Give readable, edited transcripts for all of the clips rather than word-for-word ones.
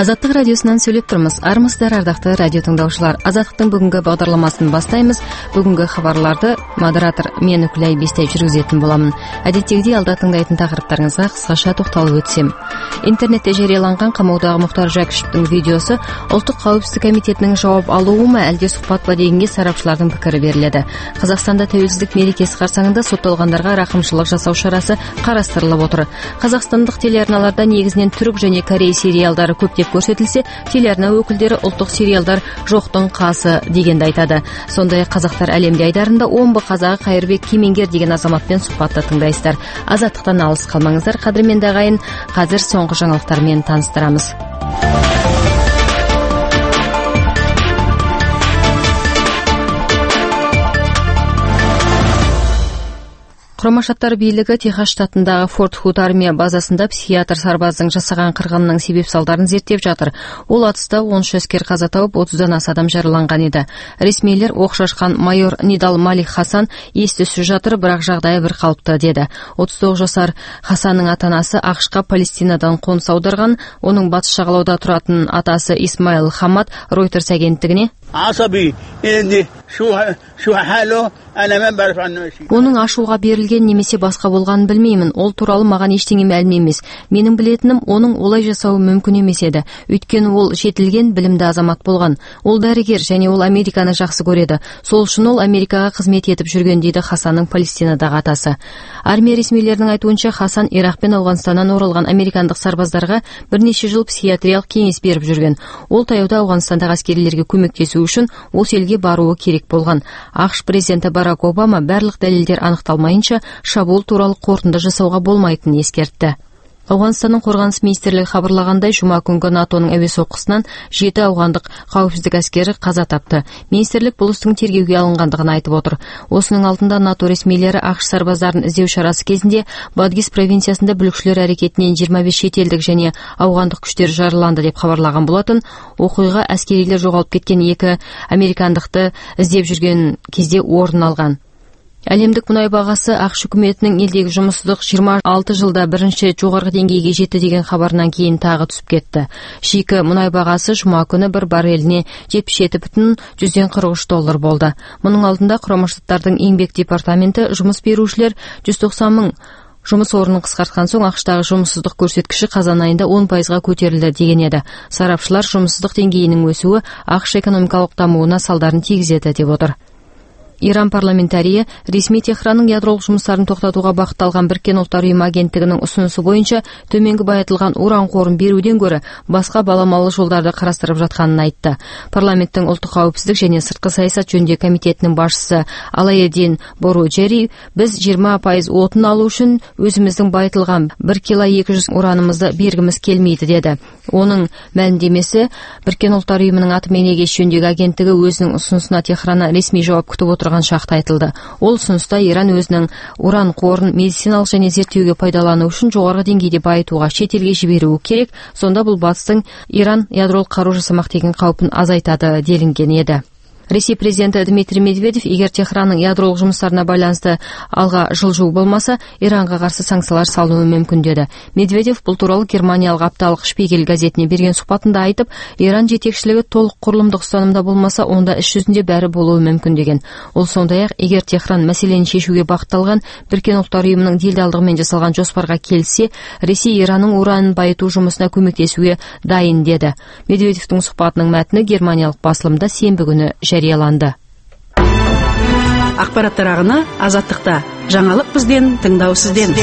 Азаттық радиосынан сөйлеп тұрмыз. Армысыздар, ардақты радио тыңдаушылар. Азаттықтың бүгінгі бағдарламасын бастаймыз. Бүгінгі хабарларды модератор мен Үкілай Бестай жүргізетін боламын. Әдеттегідей алда тыңдайтын тақырыптарыңызға қысқаша тоқталып өтсем. Интернетте жарияланған қамаудағы Мұхтар Жәкішевтің видеосы ұлттық қауіпсіздік комитетінің жауап алуы ма, әлде сұхбат па дегенге сарапшылардың пікірі беріледі. Қазақстанда тәуелсіздік мерекесі қарсаңында сотталғандарға рақымшылық жасау шарасы қарастырылып отыр. Қазақстандық телеарналарда негізінен түрік және корей сериалдары көптеп көрсетілсе, телеарна өкілдері ұлттық сериалдар жоқтың қасы дегенді айтады. Сондай қазақтар әлемде айдарында омбы қазағы Қайырбек Кемеңгер деген азаматпен сұхбатты тыңдайсыздар. Азаттықтан алыс қалмаңыздар, қадірменді ағайын. Қазір соңғы жаңалықтармен таныстырамыз. Құрама Штаттар билігі Техас штатындағы Форт Худ армия базасында психиатр сарбаздың жасаған қырғынының себеп-салдарын зерттеп жатыр. Ол атыста 13 әскер қаза тауып, 30-дан аса адам жараланған еді. Ресмилер оқ шашқан майор Нидал Малик Хасан ес-түссіз жатыр, бірақ жағдайы бір қалыпты деді. 39 жасар Хасанның ата-анасы ақш-қа Палестинадан қоныс аударған. Оның батыс жағалауда тұратын атасы Исмаил Хамад Reuters агенттігіне оның ашуға берілген немесе басқа болғанын білмеймін. Ол туралы маған ештеңе мәлім емес. Менің білетінім, оның олай жасауы мүмкін емес еді. Өйткені ол жетілген, білімді азамат болған. Ол дәрігер және ол Американы жақсы көреді. Сол үшін ол Америкаға қызмет етіп жүрген дейді Хасанның Палестинадағы атасы. Армия ресмилерінің айтуынша Хасан Ирақ пен Ауғанстаннан оралған американдық сарбаздарға бірнеше жыл психиатриялық кеңес беріп жүрген. Ол таяуда Ауғанстандағы әскерилерге көмектесу үшін осы елге баруы керек болған. ақш президенті Барак Обама барлық дәлелдер анықталмайынша шабуыл туралы қорытынды жасауға болмайтынын ескертті. Ауғанстанның қорғаныс министрлігі хабарлағандай, жұма күнгі НАТОның әуе соққысынан 7 ауғандық қауіпсіздік әскері қаза тапты. Министрлік бұл істің тергеуге алынғандығын айтып отыр. Осының алдында НАТО ресмилері ақш сарбаздарын іздеу шарасы кезінде Бадгис провинциясында бүлікшілер әрекетінен 25 шетелдік және ауғандық күштер жараланды деп хабарлаған болатын. Оқиға әскерилер жоғалып кеткен 2 американдықты іздеп жүрген кезде орын алған. Әлемдік мұнай бағасы ақш үкіметінің елдегі жұмыссыздық 26 жылда бірінші жоғарғы деңгейге жетті деген хабарынан кейін тағы түсіп кетті. Шикі мұнай бағасы жұма күні бір барреліне $77,143 болды. Мұның алдында Құрама Штаттардың еңбек департаменті жұмыс берушілер 190 мың жұмыс орнын қысқартқан соң ақштағы жұмыссыздық көрсеткіші қазан айында 10%-ға көтерілді деген еді. Сарапшылар жұмыссыздық деңгейінің өсуі ақш экономикалық дамуына салдарын тигізеді деп отыр. Иран парламентарийі ресми Техранның ядролық жұмыстарын тоқтатуға бағытталған Біріккен ұлттар ұйымы агенттігінің ұсынысы бойынша төменгі байытылған уран қорын беруден гөрі басқа баламалы жолдарды қарастырып жатқанын айтты. Парламенттің ұлттық қауіпсіздік және сыртқы саясат жөніндегі комитетінің басшысы Алайеддин Боруджери, біз 20% отын алу үшін өзіміздің байытылған 1 кило 200 уранымызды бергіміз келмейді деді. Оның мәлімдемесі Біріккен ұлттар ұйымының атом энергиясы жөніндегі агенттігі өзінің ұсынысына Техраннан ресми жауап күтіп отырған шақта айтылды. Ол ұсыныста Иран өзінің уран қорын медициналық және зерттеуге пайдалану үшін жоғарғы деңгейде байытуға шетелге жіберуі керек. Сонда бұл батыстың Иран ядролық қару жасамақ деген қаупін азайтады делінген еді. Ресей президенті Дмитрий Медведев, егер Техранның ядролық жұмыстарына байланысты алға жылжу болмаса, Иранға қарсы санкциялар салынуы мүмкін деді. Медведев бұл туралы германиялық апталық Шпигель газетіне берген сұхбатында айтып, Иран жетекшілігі толық құрылымдық ұстанымда болмаса, онда іс жүзінде бәрі болуы мүмкін деген. Ол сондай-ақ, егер Техран мәселені шешуге бағытталған Біріккен ұлттар ұйымының делдалдығымен жасалған жоспарға келсе, Ресей Иранның уранын байыту жұмысына көмектесуге дайын деді. Медведевтің сұхбатының мәтіні германиялық басылымда сенбі күні жарияланды. Ақпараттар ағыны Азаттықта. Жаңалық бізден, тыңдау сізден.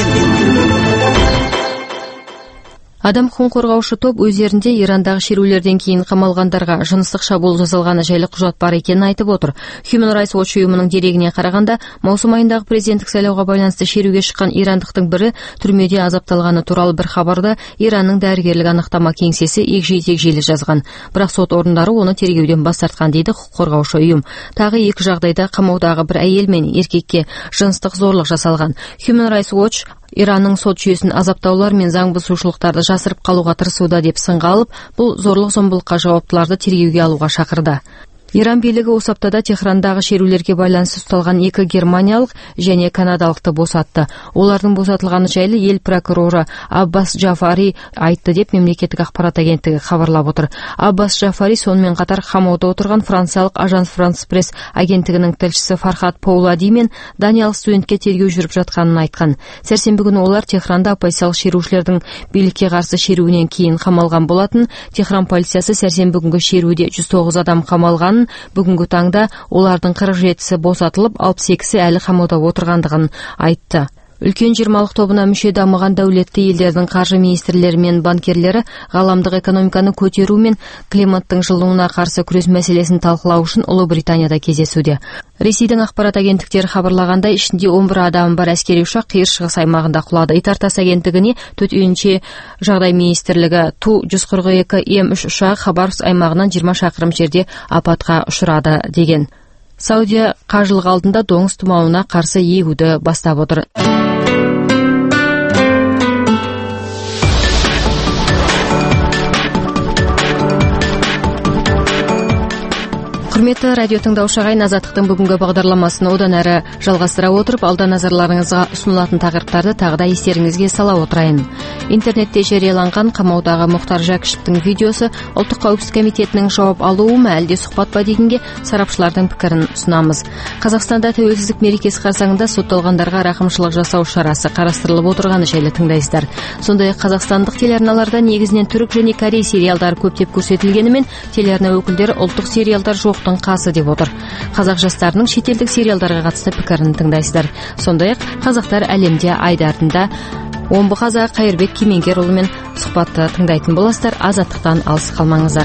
Адам құқығын қорғаушы топ өздерінде Ирандағы шерулерден кейін қамалғандарға жыныстық шабуыл жасалғаны жайлы құжат бар екенін айтып отыр. Human Rights Watch ұйымының дерегіне қарағанда, маусым айындағы президенттік сайлауға байланысты шеруге шыққан ирандықтың бірі түрмеде азапталғаны туралы бір хабарды Иранның дәрігерлік анықтама кеңсесі егжей-тегжейлі жазған. Бірақ сот орындары оны тергеуден бас тартқан дейді құқық қорғаушы ұйым. Тағы 2 жағдайда қамаудағы бір әйел мен еркекке жыныстық зорлық жасалған. Human Rights Watch Иранның сот жүйесін азаптаулар мен заң бұзушылықтарды жасырып қалуға тырысуда деп сынға алып, бұл зорлық-зомбылыққа жауаптыларды тергеуге алуға шақырды. Иран билігі осы аптада Техрандағы шерулерге байланысты ұсталған 2 германиялық және канадалықты босатты. Олардың босатылғаны жайлы ел прокуроры Аббас Джафари айтты деп мемлекеттік ақпарат агенттігі хабарлап отыр. Аббас Джафари сонымен қатар қамауда отырған франциялық Ажанс Франс Пресс агенттігінің тілшісі Фархат Паулади мен даниялық студентке тергеу жүріп жатқанын айтқан. Сәрсенбі күні олар Техранда оппозициялық шерушілердің билікке қарсы шеруінен кейін қамалған болатын. Техран полициясы сәрсенбі күнгі шеруде 109 адам қамалғанын, бүгінгі таңда олардың 47-сі босатылып, 62-сі әлі қамауда отырғандығын айтты. Үлкен 20-лық тобына мүше дамыған дәулетті елдердің қаржы министрлері мен банкерлері ғаламдық экономиканы көтеру мен климаттың жылынуына қарсы күрес мәселесін талқылау үшін Ұлыбританияда кездесуде. Ресейдің ақпарат агенттіктері хабарлағандай, ішінде 11 адам бар әскери ұшақ Қиыр Шығыс аймағында құлады. Итартас агенттігіне төтенше жағдай министрлігі Ту-142М3 ұшағы Хабаровск аймағынан 20 шақырым жерде апатқа ұшырады деген. Саудия қажылық алдында доңыз тұмауына қарсы егуді бастап отыр. Құрметті радио тыңдаушы ағайын, Азаттықтың бүгінгі бағдарламасын одан әрі жалғастыра отырып, алда назарларыңызға ұсынылатын тақырыптарды тағы да естеріңізге сала отырайын. Интернетте жарияланған қамаудағы Мұхтар Жәкішевтің видеосы ұлттық қауіпсіздік комитетінің жауап алуы ма, әлде сұхбат па дегенге сарапшылардың пікірін ұсынамыз. Қазақстанда тәуелсіздік мерекесі қарсаңында сотталғандарға рақымшылық жасау шарасы қарастырылып отырғаны жайлы тыңдайсыздар. Сондай-ақ қазақстандық телеарналарда негізінен түрік және корей сериалдары көптеп көрсетілгенімен, телеарна өкілдері ұлттық сериалдар жоқтың қасы деп отыр. Қазақ жастарының шетелдік сериалдарға қатысты пікірін тыңдайсыздар. Сондай-ақ қазақтар әлемде айдарында омбы қазақ Қайырбек Кемеңгерұлымен сұхбатты тыңдайтын боласыздар. Азаттықтан алыс қалмаңыздар.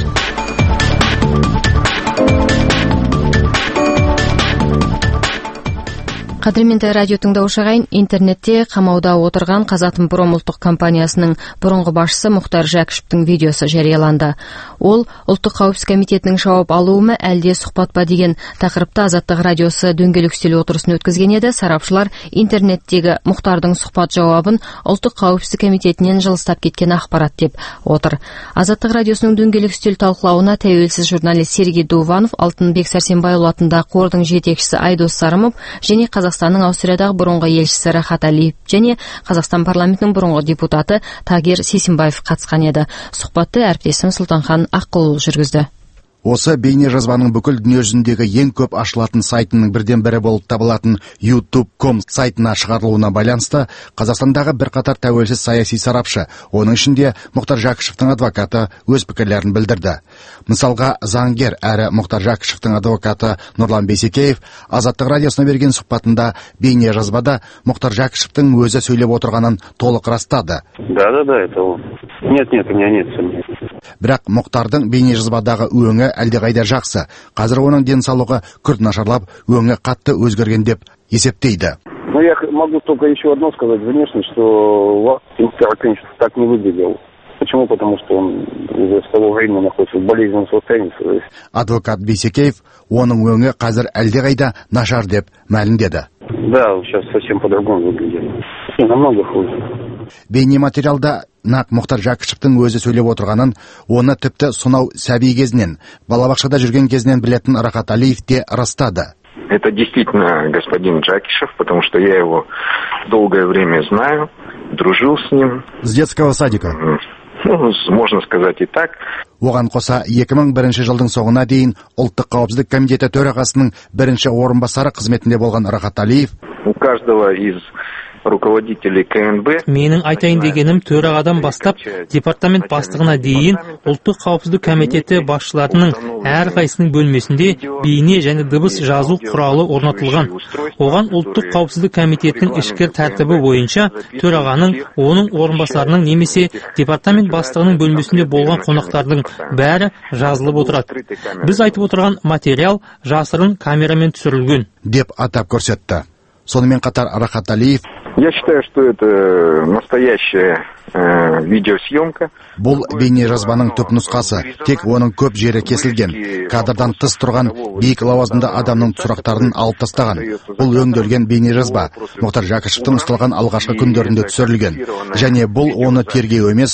Қадірменді радио тыңдаушы ағайын, интернетте қамауда отырған Қазатомпром ұлттық компаниясының бұрынғы басшысы Мұхтар Жәкішевтің видеосы жарияланды. Ол ұлттық қауіпсіздік комитетінің жауап алуы ма, әлде сұхбат па деген тақырыпта Азаттық радиосы дөңгелек үстел отырысын өткізген еді. Сарапшылар интернеттегі Мұхтардың сұхбат жауабын ұлттық қауіпсіздік комитетінен жылыстап кеткен ақпарат деп отыр. Азаттық радиосының дөңгелек үстел талқылауына тәуелсіз журналист Сергей Дуванов, Алтынбек Сәрсенбайұлы атындағы қордың жетекшісі Айдос Сарымов және Қазақстанның Аустриядағы бұрынғы елшісі Рахат Алиев және Қазақстан парламентінің бұрынғы депутаты Тагир Сисимбаев қатысқан еді. Сұхбатты әріптесім Сұлтанхан Аққұлұлы жүргізді. Осы бейне жазбаның бүкіл дүниежүзіндегі ең көп ашылатын сайтының бірден бірі болып табылатын youtube.com сайтына шығарылуына байланысты Қазақстандағы бірқатар тәуелсіз саяси сарапшы, оның ішінде Мұхтар Жәкішевтің адвокаты өз пікірлерін білдірді. Мысалға, заңгер әрі Мұхтар Жәкішевтің адвокаты Нұрлан Бейсекеев Азаттық радиосына берген сұхбатында бейне жазбада Мұхтар Жәкішевтің өзі сөйлеп отырғанын толық растады. Да, это он. Нет, у меня нет сомнений. Бірақ Мұхтардың бейне жазбадағы өңі әлдеқайда жақсы. Қазір оның денсаулығы күрт нашарлап, өңі қатты өзгерген деп есептейді. Ну, я могу только еще одно сказать внешне, что Мұхтар, конечно, так не выглядел. Почему? Потому что он уже с того времени находится в болезненном состоянии. Адвокат Бейсекеев оның өңі қазір әлдеқайда нашар деп мәлімдеді. Да, сейчас совсем по-другому выглядит. Намного хуже. Бейнематериалда нақ Мұхтар Жәкішевтің өзі сөйлеп отырғанын, оны тіпті сонау сәби кезінен, балабақшада жүрген кезінен білетін Рахат Алиев те растады. Это действительно господин Джакишев, потому что я его долгое время знаю, дружил с ним. С детского садика. Ну, можно сказать и так. Оған қоса 2001 жылдың соңына дейін ұлттық қауіпсіздік комитеті төрағасының бірінші орынбасары қызметінде болған Рахат Алиев. У каждого из руководителей КНБ. Менің айтайын дегенім, төрағадан бастап департамент бастығына дейін ұлттық қауіпсіздік комитеті басшыларының әрқайсының бөлмесінде бейне және дыбыс жазу құралы орнатылған. Оған ұлттық қауіпсіздік комитетінің ішкі тәртібі бойынша төрағаның, оның орынбасарының немесе департамент бастығының бөлмесінде болған қонақтардың бәрі жазылып отырады. Біз айтып отырған материал жасырын камерамен түсірілген деп атап көрсетті. Сонымен қатар Рахат Алиев: Я считаю, что это настоящая видеосъемка. Бұл бейне жазбаның түп нұсқасы, тек оның көп жері кесілген. Кадрдан тыс тұрған биік лауазымды адамның сұрақтарын алып тастаған. Бұл өңделген бейне жазба Мұхтар Жәкішевтің ұсталған алғашқы күндерінде түсірілген. Және бұл оны тергеу емес,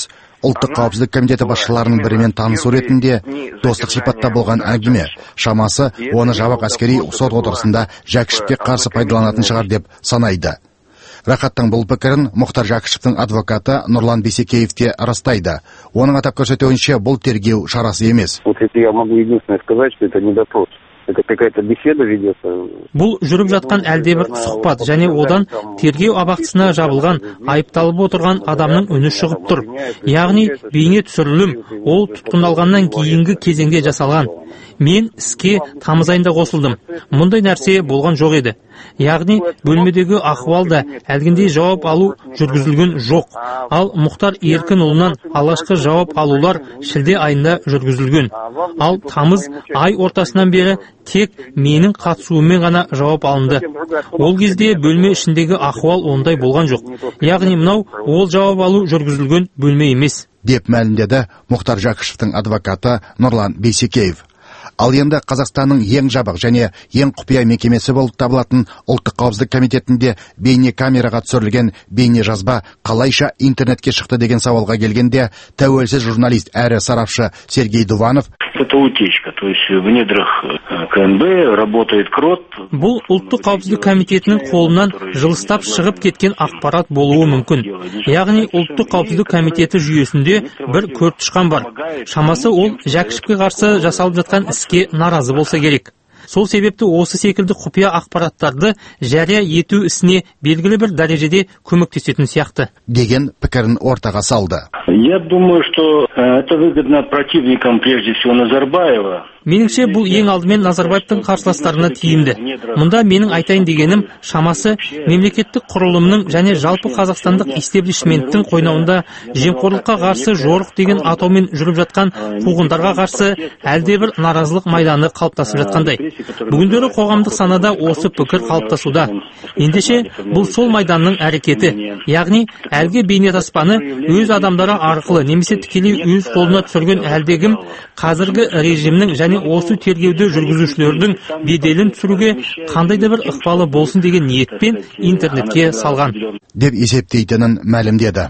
ұлттық қауіпсіздік комитеті басшыларының бірімен танысу ретінде достық сипатта болған әңгіме. Шамасы оны жабық әскери сот отырысында Жәкішевке қарсы пайдаланатын шығар деп санайды. Рахаттың бұл пікірін Мұхтар Жәкішевтің адвокаты Нұрлан Бейсекеев те растайды. Оның атап көрсетуінше бұл тергеу шарасы емес. Вот если я могу единственное сказать, что это не допрос. Это какая-то беседа ведется. Бұл жүріп жатқан әлдебір сұхбат және одан тергеу абақтысына жабылған, айыпталып отырған адамның үні шығып тұр. Яғни бейне түсірілім ол тұтқындалғаннан кейінгі кезеңде жасалған. Мен іске тамыз айында қосылдым. Мұндай нәрсе болған жоқ еді. Яғни бөлмедегі ахуалда әлгіндей жауап алу жүргізілген жоқ. Ал Мұхтар Еркінұлынан алғашқы жауап алулар шілде айында жүргізілген. Ал тамыз ай ортасынан бері тек менің қатысуыммен ғана жауап алынды. Ол кезде бөлме ішіндегі ахуал ондай болған жоқ. Яғни мынау ол жауап алу жүргізілген бөлме емес. Деп мәлімдеді Мұхтар Жәкішевтің адвокаты Нұрлан Бейсекеев. Ал енді Қазақстанның ең жабық және ең құпия мекемесі болып табылатын ұлттық қауіпсіздік комитетінде бейне камераға түсірілген бейне жазба қалайша интернетке шықты деген сауалға келгенде тәуелсіз журналист әрі сарапшы Сергей Дуванов: это утечка, то есть в недрах КНБ работает КРОТ. Бұл ұлттық қауіпсіздік комитетінің қолынан жылыстап шығып кеткен ақпарат болуы мүмкін. Яғни ұлттық қауіпсіздік комитеті жүйесінде бір көртышқан бар. Шамасы ол Жәкішевке қарсы жасалып жатқан іске наразы болса керек. Сол себепті осы секілді құпия ақпараттарды жария ету ісіне белгілі бір дәрежеде көмектесетін сияқты. Деген пікірін ортаға салды. Я думаю, что это выгодно противникам, прежде всего Назарбаева. Меніңше бұл ең алдымен Назарбаевтың қарсыластарына тиімді. Мұнда менің айтайын дегенім шамасы мемлекеттік құрылымның және жалпы қазақстандық истеблишменттің қойнауында жемқорлыққа қарсы жорық деген атаумен жүріп жатқан қуғындарға қарсы әлдебір наразылық майданы қалыптасып жатқандай. Бүгіндері қоғамдық санада осы пікір қалыптасуда. Ендеше бұл сол майданның әрекеті. Яғни әлгі бейнетаспаны өз адамдары арқылы немесе тікелей өз қолына түсірген әлдегім қазіргі режимнің және осы тергеуді жүргізушілердің беделін түсіруге қандай да бір ықпалы болсын деген ниетпен интернетке салған деп есептейтінін мәлімдеді.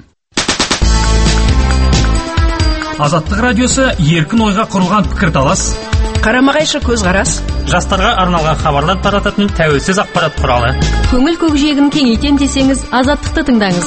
Азаттық радиосы еркін ойға құрылған пікірталас, қарама-қайшы көзқарас, жастарға арналған хабарлар тарататын тәуелсіз ақпарат құралы. Көңіл көкжиегін кеңейтем десеңіз, Азаттықты тыңдаңыз.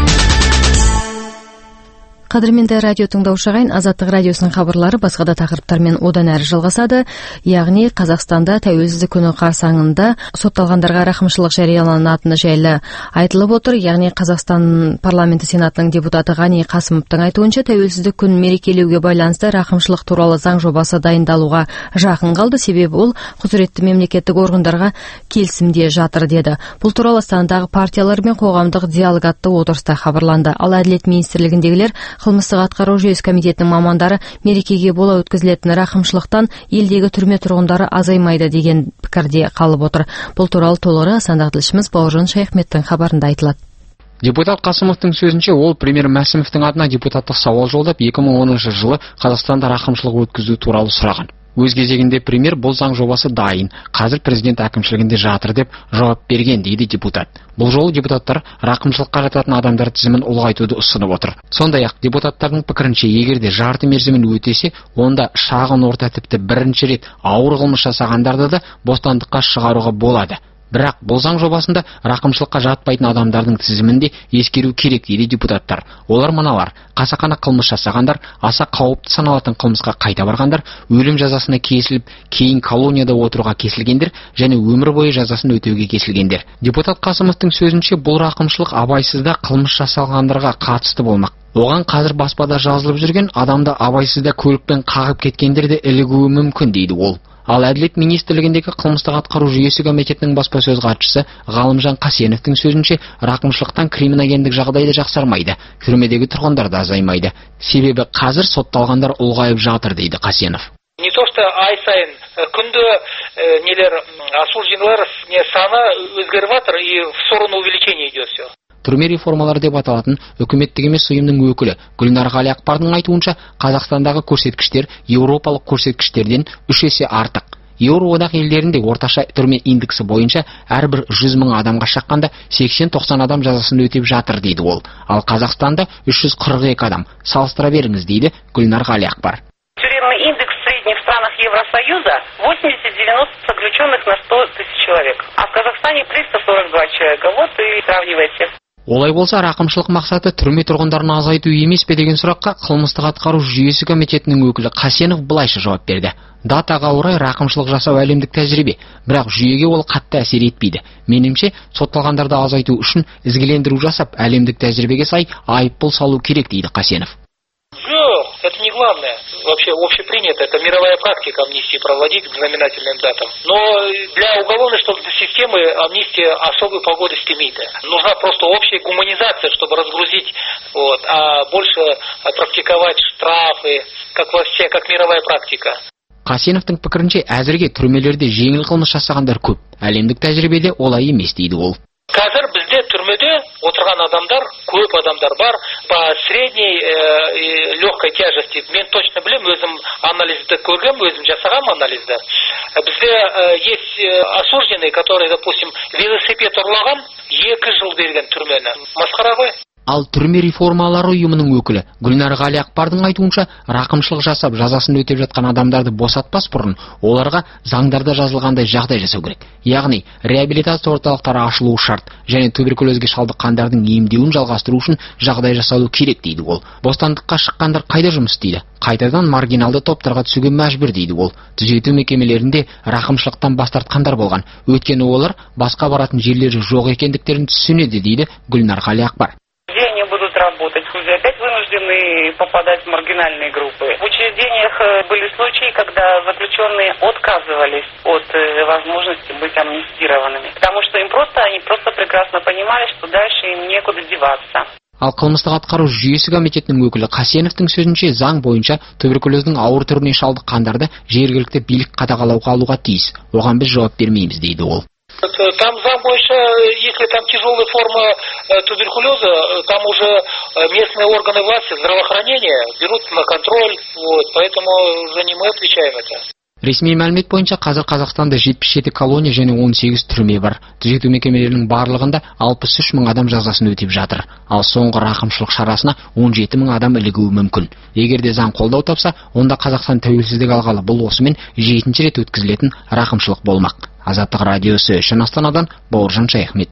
Қадірменді радио тыңдаушы ағайын, Азаттық радиосының хабарлары басқа да тақырыптармен одан әрі жалғасады. Яғни Қазақстанда тәуелсіздік күні қарсаңында сотталғандарға рақымшылық жарияланатыны жайлы айтылып отыр. Яғни Қазақстан парламенті сенатының депутаты Ғани Қасымовтың айтуынша тәуелсіздік күнін мерекелеуге байланысты рақымшылық туралы заң жобасы дайындалуға жақын қалды. Себебі ол құзыретті мемлекеттік органдарға келісімде жатыр деді. Бұл туралы Астанадағы партиялар мен қоғамдық диалог атты отырыста хабарланды. Ал Әділет министрлігіндегілер қылмыстық атқару жүйесі комитетінің мамандары мерекеге бола өткізілетін рақымшылықтан елдегі түрме тұрғындары азаймайды деген пікірде қалып отыр. Бұл туралы толығырақ Астанадағы тілшіміз Бауыржан Шайхметтің хабарында айтылады. Депутат Қасымовтың сөзінше, ол премьер Мәсімовтің атына депутаттық сауал жолдап 2010 жылы Қазақстанда рақымшылық өткізу туралы сұраған. Өз кезегінде премьер бұл заң жобасы дайын, қазір президент әкімшілігінде жатыр деп жауап берген дейді депутат. Бұл жолы депутаттар рақымшылыққа жататын адамдар тізімін ұлғайтуды ұсынып отыр. Сондай-ақ депутаттардың пікірінше, егер де жарты мерзімін өтесе, онда шағын орта тіпті бірінші рет ауыр қылмыс жасағандарды да бостандыққа шығаруға болады. Бірақ бұл заң жобасында рақымшылыққа жатпайтын адамдардың тізімінде ескеру керек дейді депутаттар. Олар мыналар: қасақана қылмыс жасағандар, аса қауіпті саналатын қылмысқа қайта барғандар, өлім жазасына кесіліп, кейін колонияда отыруға кесілгендер және өмір бойы жазасын өтеуге кесілгендер. Депутат Қасымовтың сөзінше, бұл рақымшылық абайсызда қылмыс жасалғандарға қатысты болмақ. Оған қазір баспада жазылып жүрген адамды абайсызда көлікпен қағып кеткендер де ілігуі мүмкін дейді ол. Ал Әділет министрлігіндегі қылмыстық атқару жүйесі комитетінің баспасөз хатшысы Ғалымжан Қасеновтың сөзінше, рақымшылықтан криминогендік жағдайды жақсармайды, түрмедегі тұрғындар да азаймайды. Себебі қазір сотталғандар ұлғайып жатыр дейді Қасенов. Не то что ай сайын күнде нелер осужденных саны өзгеріп жатыр и в сторону увеличения идет все. Түрме реформалары деп аталатын үкіметтік емес ұйымның өкілі Гүлнар Ғалиақбардың айтуынша, Қазақстандағы көрсеткіштер еуропалық көрсеткіштерден 3 есе артық. Еуроодақ елдерінде орташа түрме индексі бойынша әрбір 100 мың адамға шаққанда 80-90 адам жазасын өтеп жатыр дейді ол. Ал Қазақстанда 342 адам. Салыстыра беріңіз дейді Гүлнар Ғалиақбар. Тюремный индекс средний в странах Евросоюза 80-90 заключенных на 100 тысяч человек. А в Казахстане 342 человека. Вот и сравнивайте. Олай болса, рақымшылық мақсаты түрме тұрғындарын азайту емес пе деген сұраққа қылмыстық атқару жүйесі комитетінің өкілі Қасенов былайша жауап берді. Датаға орай рақымшылық жасау әлемдік тәжірибе, бірақ жүйеге ол қатты әсер етпейді. Меніңше, сотталғандарды азайту үшін ізгілендіру жасап, әлемдік тәжірибеге сай айыппұл салу керек дейді Қасенов. Жоқ, это не главное. Вообще общепринято. Это мировая практика амнистии проводить к знаменательным датам. Но для уголовной системы амнистия особой погодности имеет. Нужна просто общая гуманизация, чтобы разгрузить, а больше практиковать штрафы, как мировая практика. Қасеновтың пікірінше, әзірге түрмелерде жеңіл қылмыс жасағандар көп. Әлемдік тәжірибеде олай емес дейді ол. Қазір бізде түрмеде отырған адамдар, көп адамдар бар, по средней легкой тяжести. Мен точно білем, өзім анализді көргем, өзім жасағам анализді. Бізде есть осужденные, которые, допустим, велосипед ұрлаған 2 жыл берген түрмені. Масқара ғой. Ал түрме реформалары ұйымының өкілі Гүлнар Ғалиақбардың айтуынша, рақымшылық жасап жазасын өтеп жатқан адамдарды босатпас бұрын, оларға заңдарда жазылғандай жағдай жасау керек. Яғни, реабилитация орталықтары ашылуы шарт, және туберкулезге шалдыққандардың емдеуін жалғастыру үшін жағдай жасалу керек дейді ол. Бостандыққа шыққандар қайда жұмыс істейді? Қайтадан маргиналды топтарға түсуге мәжбүр дейді ол. Түзету мекемелерінде рақымшылықтан бас тартқандар болған. Өйткені олар басқа баратын жерлері жоқ екендіктерін түсінеді дейді Гүлнар Ғалиақбар. Где они будут работать? Люди опять вынуждены попадать в маргинальные группы. В учреждениях были случаи, когда заключенные отказывались от возможности быть амнистированными. Потому что они просто прекрасно понимали, что дальше им некуда деваться. Ал қылмыстық атқару жүйесі комитетінің өкілі Қасеновтың сөзінше, заң бойынша туберкулездің ауыр түріне шалдыққандарды жергілікті билік қадағалауға алуға тиіс. Оған біз жауап бермейміз дейді ол. Там зам больше, если там тяжелая форма туберкулеза, там уже местные органы власти, здравоохранения берут на контроль, поэтому уже не мы отвечаем это. Ресми мәлімет бойынша қазір Қазақстанда 77 колония және 18 түрме бар. Түзету мекемелерінің барлығында 63 мың адам жазасын өтеп жатыр. Ал соңғы рақымшылық шарасына 17 мың адам ілігуі мүмкін. Егер де заң қолдау тапса, онда Қазақстан тәуелсіздік алғалы бұл осымен 7-ші рет өткізілетін рақымшылық болмақ. Азаттық радиосы үшін Астанадан Бауыржан Шаяхмет.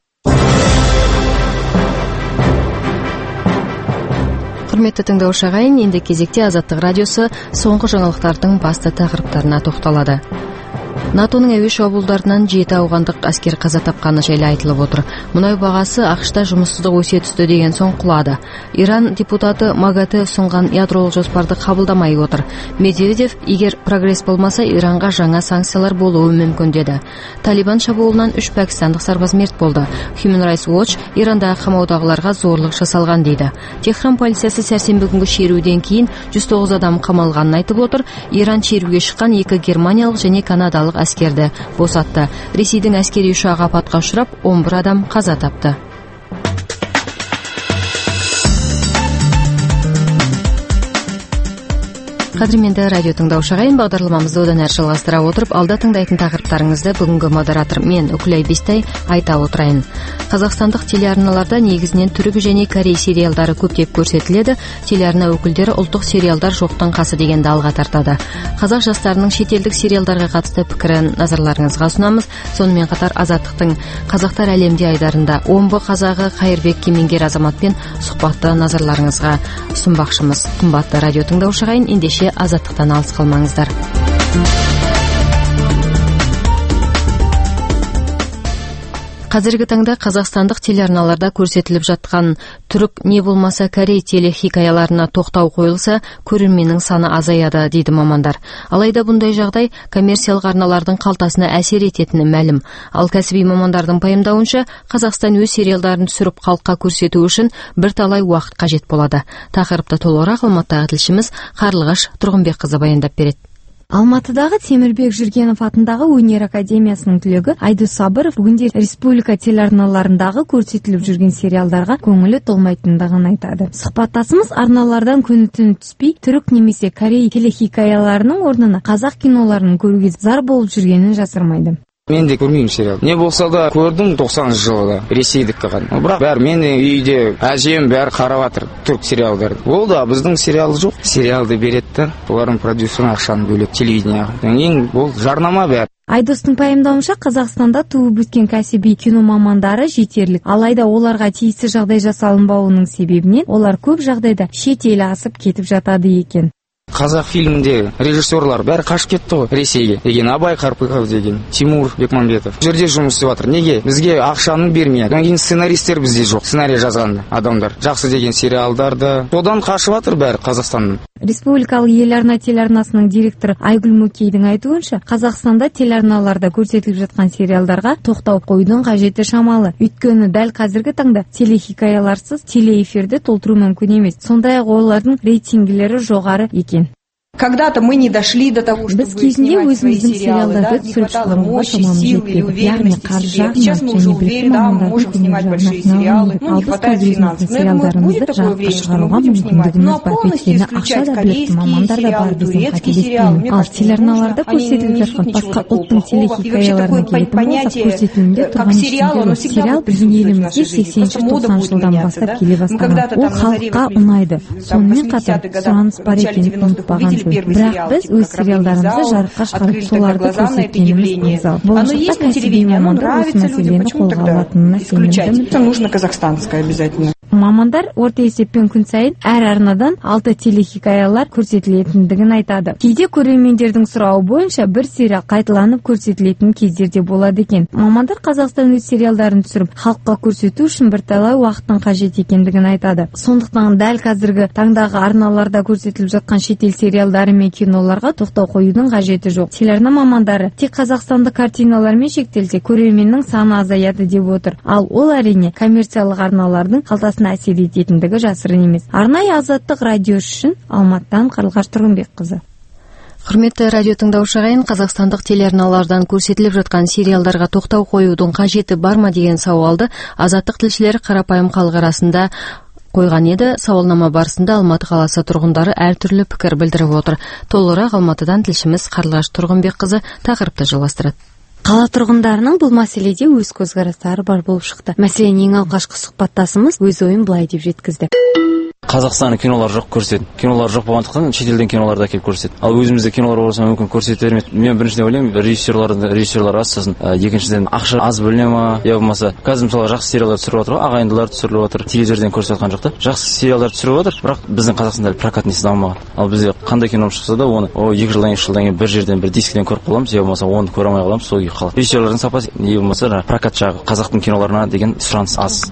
Құрметті тыңдаушы ағайын, енді кезекте Азаттық радиосы соңғы жаңалықтардың басты тақырыптарына тоқталады. НАТОның әуе шабуылдарынан 7 ауғандық әскер қаза тапқаны жайлы айтылып отыр. Мұнай бағасы ақш-та жұмыссыздық өсе түсті деген соң құлады. Иран депутаты МАГАТЭ ұсынған ядролық жоспарды қабылдамай отыр. Медведев, егер прогресс болмаса, Иранға жаңа санкциялар болуы мүмкін деді. Талибан шабуылынан 3 пәкістандық сарбаз мерт болды. Human Rights Watch Ирандағы қамаудағыларға зорлық жасалған дейді. Техран полициясы сәрсенбі күнгі шеруіден кейін 109 адам қамалғанын айтып отыр. Иран шеруге шыққан 2 германиялық және канадалық әскерді босатты. Ресейдің әскери ұшағы апатқа ұшырап, 11 адам қаза тапты. Қадірменді радио тыңдаушы ағайын, бағдарламамызды одан әрі жалғастыра отырып, алда тыңдайтын тақырыптарыңызды бүгінгі модератор мен Үкілай Бестай айта отырайын. Қазақстандық телеарналарда негізінен түрік және корей сериалдары көптеп көрсетіледі. Телеарна өкілдері ұлттық сериалдар жоқтың қасы дегенді алға тартады. Қазақ жастарының шетелдік сериалдарға қатысты пікірін назарларыңызға ұсынамыз. Сонымен қатар Азаттықтың Қазақтар әлемде айдарында омбы қазағы Қайырбек Кемеңгер азаматпен сұхбатты назарларыңызға ұсынбақшымыз. Қымбатты радио тыңдаушы ағайын, ендеше Азаттықтан алыс қалмаңыздар. Қазіргі таңда қазақстандық телеарналарда көрсетіліп жатқан түрік не болмаса корей телехикаяларына тоқтау қойылса, көрерменнің саны азаяды дейді мамандар. Алайда бұндай жағдай коммерциялық арналардың қалтасына әсер ететіні мәлім. Ал кәсіби мамандардың пайымдауынша, Қазақстан өз сериалдарын түсіріп халыққа көрсету үшін бірталай уақыт қажет болады. Тақырыпты толығырақ Алматыдағы тілшіміз Қарлығаш Тұрғынбекқызы баяндап береді. Алматыдағы Темірбек Жүргенов атындағы өнер академиясының түлегі Айдос Сабыров бүгінде республика телеарналарындағы көрсетіліп жүрген сериалдарға көңілі толмайтындығын айтады. Сұхбаттасымыз арналардан күні-түні түспей, түрік немесе корей телехикаяларының орнына қазақ киноларын көруге зар болып жүргенін жасырмайды. Мен де көрмеймін сериал. Не болса да көрдім 90 жылда ресейдік қаған. Бірақ бәрі менің үйде әжем бәрі қарап жатыр түрік сериалдарды. Ол да біздің сериал жоқ. Сериалды береді, олардың продюсерінің ақшаны бөлек телевидениеға. Ең ол жарнама бәрі. Айдостың пайымдауынша Қазақстанда туып өткен кәсіби кино мамандары жетерлік. Алайда оларға тиісті жағдай жасалынбауының себебінен олар көп жағдайда шет ел асып кетіп жатады екен. Қазақ фильмінде режиссерлар бәрі қашып кетті ғой Ресейге. Деген Абай Қарпықов деген, Тимур Бекмамбетов. Бұл жерде жұмыс істеп жатыр. Неге? Бізге ақшаны бермейді. Одан кейін сценаристер бізде жоқ. Сценарий жазған адамдар. Жақсы деген сериалдарды. Содан қашып жатыр бәрі Қазақстаннан. Республикалық еларна телеарнасының директоры Айгүл Мөкейдің айтуынша, Қазақстанда телеарналарда көрсетіліп жатқан сериалдарға тоқтау қоюдың қажеті шамалы. Өйткені дәл қазіргі таңда телехикаяларсыз телеэфирді толтыру мүмкін емес. Сондай-ақ олардың рейтингілері жоғары екен. Когда-то мы не дошли до того, чтобы снимать свои сериалы, да, не хватало мощи, сил или уверенности в себе. Сейчас мы уже уверены, да, мы можем снимать большие сериалы, но не хватает финансов. Но я думаю, будет такое время, что мы будем снимать. Но полностью исключать корейские сериалы, турецкие сериалы, мне кажется, невозможно. Они не несут ничего такого плохого. И вообще такое понятие, как сериал, оно всегда будет присутствовать в нашей жизни. Просто мода будет меняться, да. Мы когда-то там на заре времени, там 80-х годах, в начале 90-х увидели Бірақ біз өз сериалдарымызды жарыққа шығарып соларды көрсеткеніміз абзал. Болашақта кәсіби мамандар осы мәселені қолға алатынына сенімдімін. Нужно казахстанское обязательно. Мамандар орта есеппен күн сайын әр арнадан 6 телехикаялар көрсетілетіндігін айтады. Кейде көрермендердің сұрауы бойынша бір сериал қайталанып көрсетілетін кездерде болады екен. Мамандар Қазақстан өз сериалдарын түсіріп, халыққа көрсету үшін бірталай уақыттың қажет екендігін айтады. Сондықтан дәл қазіргі таңдағы арналарда көрсетіліп жатқан шетел сериалдары мен киноларға тоқтау қоюдың қажеті жоқ. Телеарна мамандары тек қазақстандық картиналармен шектелсе, көрерменнің саны азаяды деп отыр. Ал ол әрине коммерциялық арналардың қалтасына әсер ететіндігі жасырын емес. Арнайы Азаттық радио үшін Алматыдан Қарлығаш Тұрғынбекқызы. Құрметті радио тыңдаушы ағайын, қазақстандық телеарналардан көрсетіліп жатқан сериалдарға тоқтау қоюдың қажеті бар ма деген сауалды Азаттық тілшілері қарапайым халық арасында қойған еді. Сауалнама барысында Алматы қаласы тұрғындары әртүрлі пікір білдіріп отыр. Толығырақ Алматыдан тілшіміз Қарлығаш Тұрғынбекқызы тақырыпты жалғастырады. Қала тұрғындарының бұл мәселеде өз көзқарастары бар болып шықты. Мәселен, ең алғашқы сұхбаттасымыз өз ойын былай деп жеткізді. Қазақстанның кинолар жоқ көрсетеді. Кинолар жоқ болғандықтан шетелден киноларды әкеліп көрсетеді. Ал өзімізде кинолар болса мүмкін көрсете бермейді. Мен біріншіден ойлаймын, режиссерлар аз, сосын екіншіден ақша аз бөліне ма, я болмаса қазір мысалы жақсы сериалдар түсіріп жатыр ғой, ағайындылар түсіріліп жатыр, телевизордан көрсетіп жатқан жоқ та. Жақсы сериалдар түсіріп жатыр, бірақ біздің Қазақстанда прокат несі дамымаған. Ал бізде қандай кино шықса да оны 2 жылдан кейін бір жерден бір дискіден көріп қаламыз, я болмаса оны көре алмай қаламыз, сол күйі қалады. Режиссерлардың сапасы не болмаса прокат жағы қазақтың киноларына деген сұраныс аз.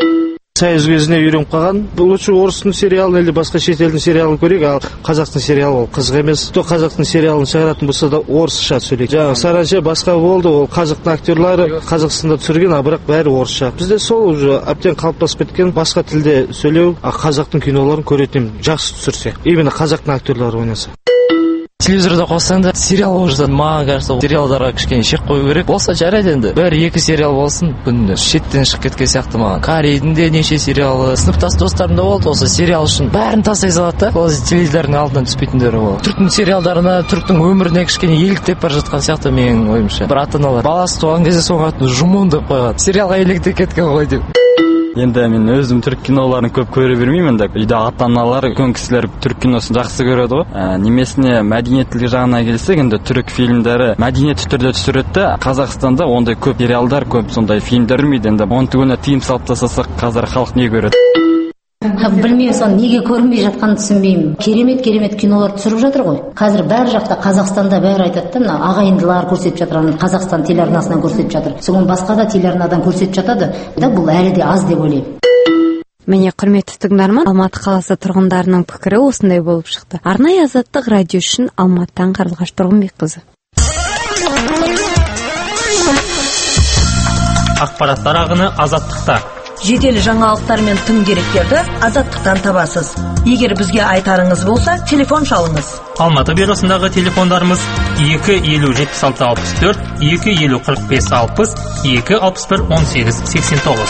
Союз кезінде үйреніп қалған. Лучше орыстың сериалын или басқа шетелдің сериалын көрейік, ал қазақтың сериалы ол қызық емес. То қазақтың сериалын шығаратын болса да орысша сөйлейік. Жаңағы Саранша басқа болды, ол қазақтың актерлары Қазақстанда түсірген, а бірақ бәрі орысша. Бізде сол уже әбден қалыптасып кеткен, басқа тілде сөйлеу, а қазақтың киноларын көретін жақсы түсірсе, именно қазақтың актерлары ойнаса. Телевизорда қоссаң да сериал уже маған кажется сериалдарға кішкене шек қою керек. Болса жарайды енді. 1-2 сериал болсын. Күнде шеттен шығып кеткен сияқты маған. Корейдің де неше сериалы, сыныптас достарым да болды. Осы сериал үшін бәрін тастай салады да. Ол телевизордың алдынан түспейтіндері болады. Түріктің сериалдарына, түріктің өміріне кішкене еліктеп бара жатқан сияқты менің ойымша. Бір ата-аналар баласы туған кезде соның атын Жумон деп қойған. Сериалға еліктеп кеткен ғой деп. Енді мен өзім түрік киноларын көп көре бермеймін. Үйде ата-аналар үлкен кісілер түрік киносын жақсы көреді ғой. Немесіне мәдениеттілік жағына келсек, енді түрік фильмдері мәдениетті түрде түсіреді. Қазақстанда ондай көп сериалдар, көп сондай фильмдер жүрмейді. Енді оны түгеліне тыйым салып тастасақ, қазір халық не көреді? Білмеймін, соны неге көрінбей жатқанын түсінбеймін. Керемет кинолар түсіріп жатыр ғой. Қазір бәр жақта Қазақстанда бәрі айтады да, ағайындылар көрсетіп жатыр, Қазақстан телеарнасынан көрсетіп жатыр. Соған басқа да телеарнадан көрсетіп жатады. Да бұл әлі де аз деп ойлаймын. Міне, құрметті тыңдарман, Алматы қаласы тұрғындарының пікірі осындай болып шықты. Арнайы Азаттық радио үшін Алматыдан Қарлығаш Тұрғынбекқызы. Ақпараттар ағыны Азаттықта. жедел жаңалықтар мен тың деректерді Азаттықтан табасыз. Егер бізге айтарыңыз болса, телефон шалыңыз. Алматы бюросындағы телефондарымыз 250-76-64, 250-45-60, 261-18-89.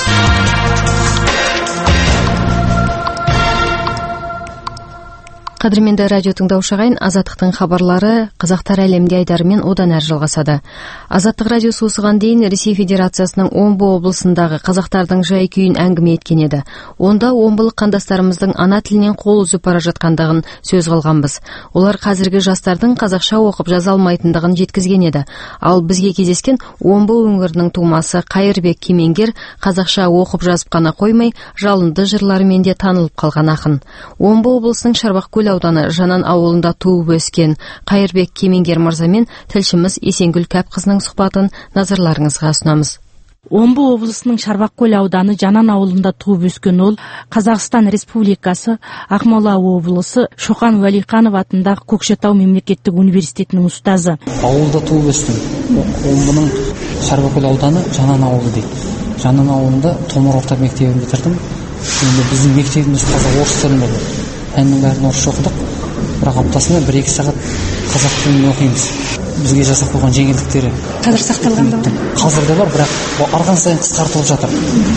Қадірменді радио тыңдаушы ағайын, Азаттықтың хабарлары қазақтар әлемде айдарымен одан әрі жалғасады. Азаттық радиосы осыған дейін Ресей Федерациясының Омбы облысындағы қазақтардың жай-күйін әңгіме еткен еді. Онда омбылық қандастарымыздың ана тілінен қол үзіп бара жатқандығын сөз қылғанбыз. Олар қазіргі жастардың қазақша оқып жаза алмайтындығын жеткізген еді. Ал бізге кездескен Омбы өңірінің тумасы Қайырбек Кемеңгер қазақша оқып жазып қана қоймай, жалынды жырларымен де танылып қалған ақын. Омбы облысының Шарбақкөл ауданы Жанан ауылында туып өскен Қайырбек Кемеңгер мырзамен тілшіміз Есенгүл Кәпқызының сұхбатын назарларыңызға ұсынамыз. Омбы облысының Шарбақкөл ауданы Жанан ауылында туып өскен ол Қазақстан Республикасы Ақмола облысы Шоқан Уәлиханов атындағы Көкшетау мемлекеттік университетінің ұстазы. Ауылда туып өстім. Омбының Шарбақкөл ауданы Жанан ауылы дейді. Жанан ауылында Томар орта мектебін бітірдім. Енді біздің мектебіміз қазір орыс тілінде болды. Пәннің бәрін орысша оқыдық, бірақ аптасына 1-2 сағат қазақ тілін оқимыз. Бізге жасап қойған жеңілдіктері қазір сақталған ба? Қазір де бар, бірақ арған сайын қысқартылып жатыр.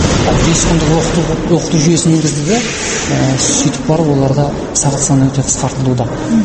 5 күндік оқыту жүйесін енгізді де, сөйтіп барып оларда сағат саны өте қысқартылуда.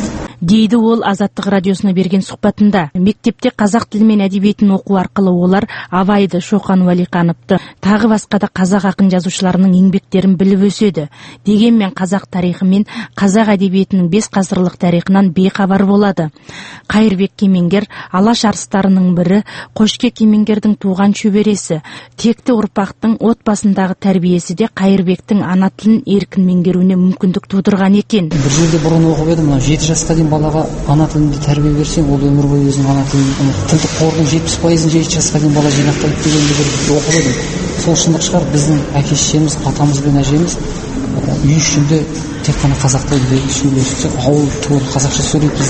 Дейді ол Азаттық радиосына берген сұхбатында. Мектепте қазақ тілі мен әдебиетін оқу арқылы олар Абайды, Шоқан Уәлихановты, тағы басқа да қазақ ақын жазушыларының еңбектерін біліп өседі. Дегенмен қазақ тарихы мен қазақ әдебиетінің 5 ғасырлық тарихынан бейхабар болады. Қайырбек Кемеңгер алаш арыстарының бірі, Қошке Кемеңгердің туған шөбересі. Текті ұрпақтың отбасындағы тәрбиесі де Қайырбектің ана тілін еркін меңгеруіне мүмкіндік тудырған екен. Бір жерде бұрын оқып едім, 7 жасқа дейін балаға ана тілінде тәрбие берсең, ол өмір бойы өзінің ана тілін, тілдік қордың 70%-ін 7 жасқа дейін бала жинақтайды дегенді бір оқып едім. Сол шындық шығар, біздің әке-шешеміз, атамыз бен әжеміз үй ішінде тек қана қазақ тілінде сөйлесіп, ауыл туралы қазақша сөйлейді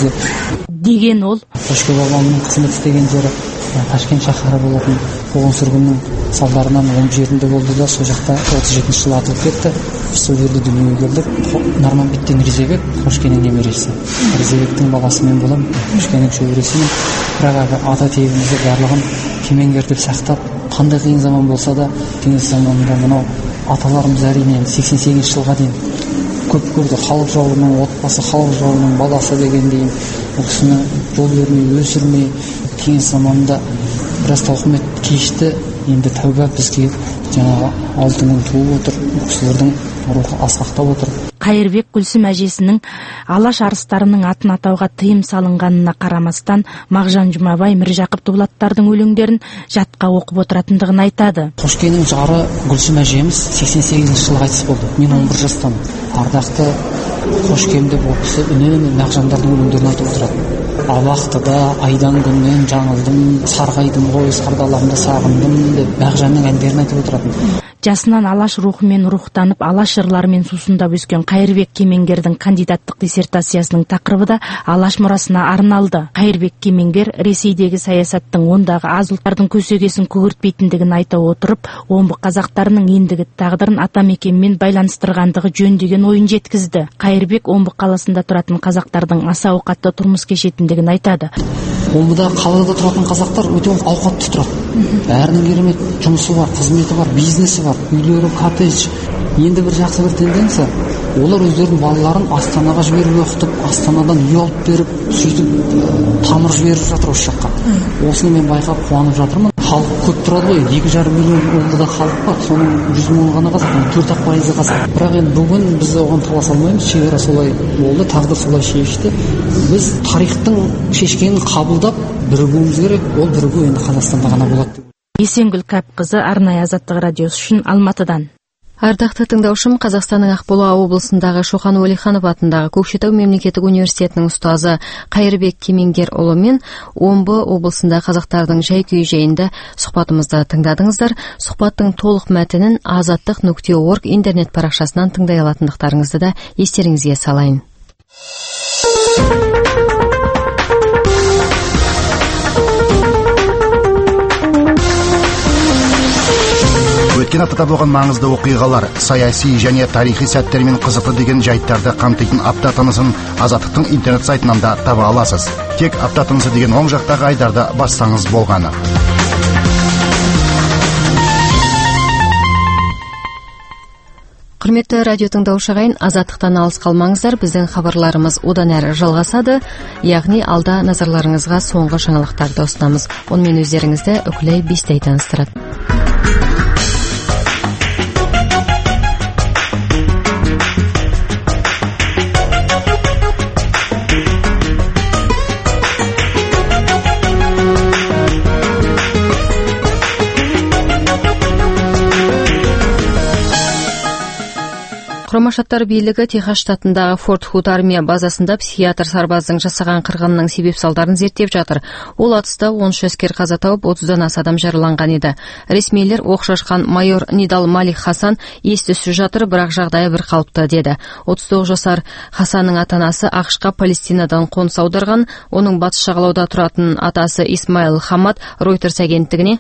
деген ол. Қошке бабамның қызмет істеген жері Ташкент шаһары болатын. Қуғын сүргіннің салдарынан Омбы жерінде болды да, сол жақта 37 жылы атылып кетті. Сол жерде дүниеге келдік. Нарманбеттен Ризебек, Қошкенің немересі. Ризебектің баласы мен болам, Қошкенің шөбересімін. Бірақ ата тегімізді барлығын Кемеңгер деп сақтап, қандай қиын заман болса да, кеңес заманында мынау аталарымыз әрине 88 жылға дейін көп көрді. Халық жауының отбасы, халық жауының баласы дегендейін, ол кісіні жол бермей, өсірмей, кеңес заманында біраз тауқымет кешті. Енді тәуба бізге жаңағы алтынның туып отыр, кісілердің рухы асқақтап отыр. Қайырбек Гүлсім әжесінің алаш арыстарының атын атауға тыйым салынғанына қарамастан Мағжан Жұмабай, Міржақып Дулаттардың өлеңдерін жатқа оқып отыратындығын айтады. Қошкенің жары Гүлсім әжеміз 88 жылы қайтыс болды. Мен 11 жастамын. Ардақты Қошкем деп ол кісі үнемі Мағжандардың өлеңдерін айтып отырады. Абақтыда айдан күннен жаңылдым, сарғайдым ғой, сардаламды сағындым деп Мағжанның әндерін айтып отыратын. Жасынан алаш рухымен рухтанып, алаш жырларымен сусындап өскен Қайырбек Кемеңгердің кандидаттық диссертациясының тақырыбы да алаш мұрасына арналды. Қайырбек Кемеңгер Ресейдегі саясаттың ондағы аз ұлттардың көсегесін көгертпейтіндігін айта отырып, омбы қазақтарының ендігі тағдырын атамекенмен байланыстырғандығы жөн деген ойын жеткізді. Қайырбек омбы қаласында тұратын қазақтардың аса ауқатты тұрмыс кешетіндігін айтады. Омбыда қалада тұратын қазақтар өте ауқатты тұрады. Бәрінің керемет жұмысы бар, қызметі бар, бизнесі бар, үйлері, коттедж. Енді бір жақсы бір тенденция, олар өздерінің балаларын Астанаға жіберіп оқытып, Астанадан үй алып беріп, сөйтіп тамыр жіберіп жатыр осы жаққа. Осыны мен байқап қуанып жатырмын. Халық көп тұрады ғой, 2,5 миллион Омбыда халық бар, соның 100 мың ғана қазақ, 4% қазақ. Бірақ енді бүгін біз оған таласа алмаймыз, шекара солай болды, тағдыр солай шешті. Біз тарихтың шешкенін қабылдап бірігуіміз керек, ол бірігу енді Қазақстанда ғана болады. Есенгүл Кәпқызы, арнайы Азаттық радиосы үшін Алматыдан. Ардақты тыңдаушым, Қазақстанның Ақмола облысындағы Шоқан Уәлиханов атындағы Көкшетау мемлекеттік университетінің ұстазы Қайырбек Кемеңгер ұлымен Омбы облысында қазақтардың жай-күйі жайында сұхбатымызды тыңдадыңыздар. Сұхбаттың толық мәтінін azаттық.org интернет парақшасынан тыңдай алатындықтарыңызды да естеріңізге салайын. өткен аптада болған маңызды оқиғалар, саяси және тарихи сәттермен қызықты деген жайттарды қамтитын апта тынысын Азаттықтың интернет сайтынан да таба аласыз. Тек апта тынысы деген оң жақтағы айдарды бассаңыз болғаны. Құрметті радио тыңдаушы ағайын, Азаттықтан алыс қалмаңыздар, біздің хабарларымыз одан әрі жалғасады, яғни алда назарларыңызға соңғы жаңалықтарды ұсынамыз. Онымен өздеріңізді Үкілай Бестай таныстырады. Құрама Штаттар билігі Техас штатындағы Форт Худ армия базасында психиатр сарбаздың жасаған қырғынының себеп салдарын зерттеп жатыр. Ол атыста 13 әскер қаза тауып, 30-дан аса адам жараланған еді. Ресмилер оқ шашқан майор Нидал Малик Хасан ес-түссіз жатыр, бірақ жағдайы бір қалыпты деді. 39 жасар Хасанның ата-анасы ақш-қа Палестинадан қоныс аударған. Оның батыс жағалауда тұратын атасы Исмаил Хамад Reuters агенттігіне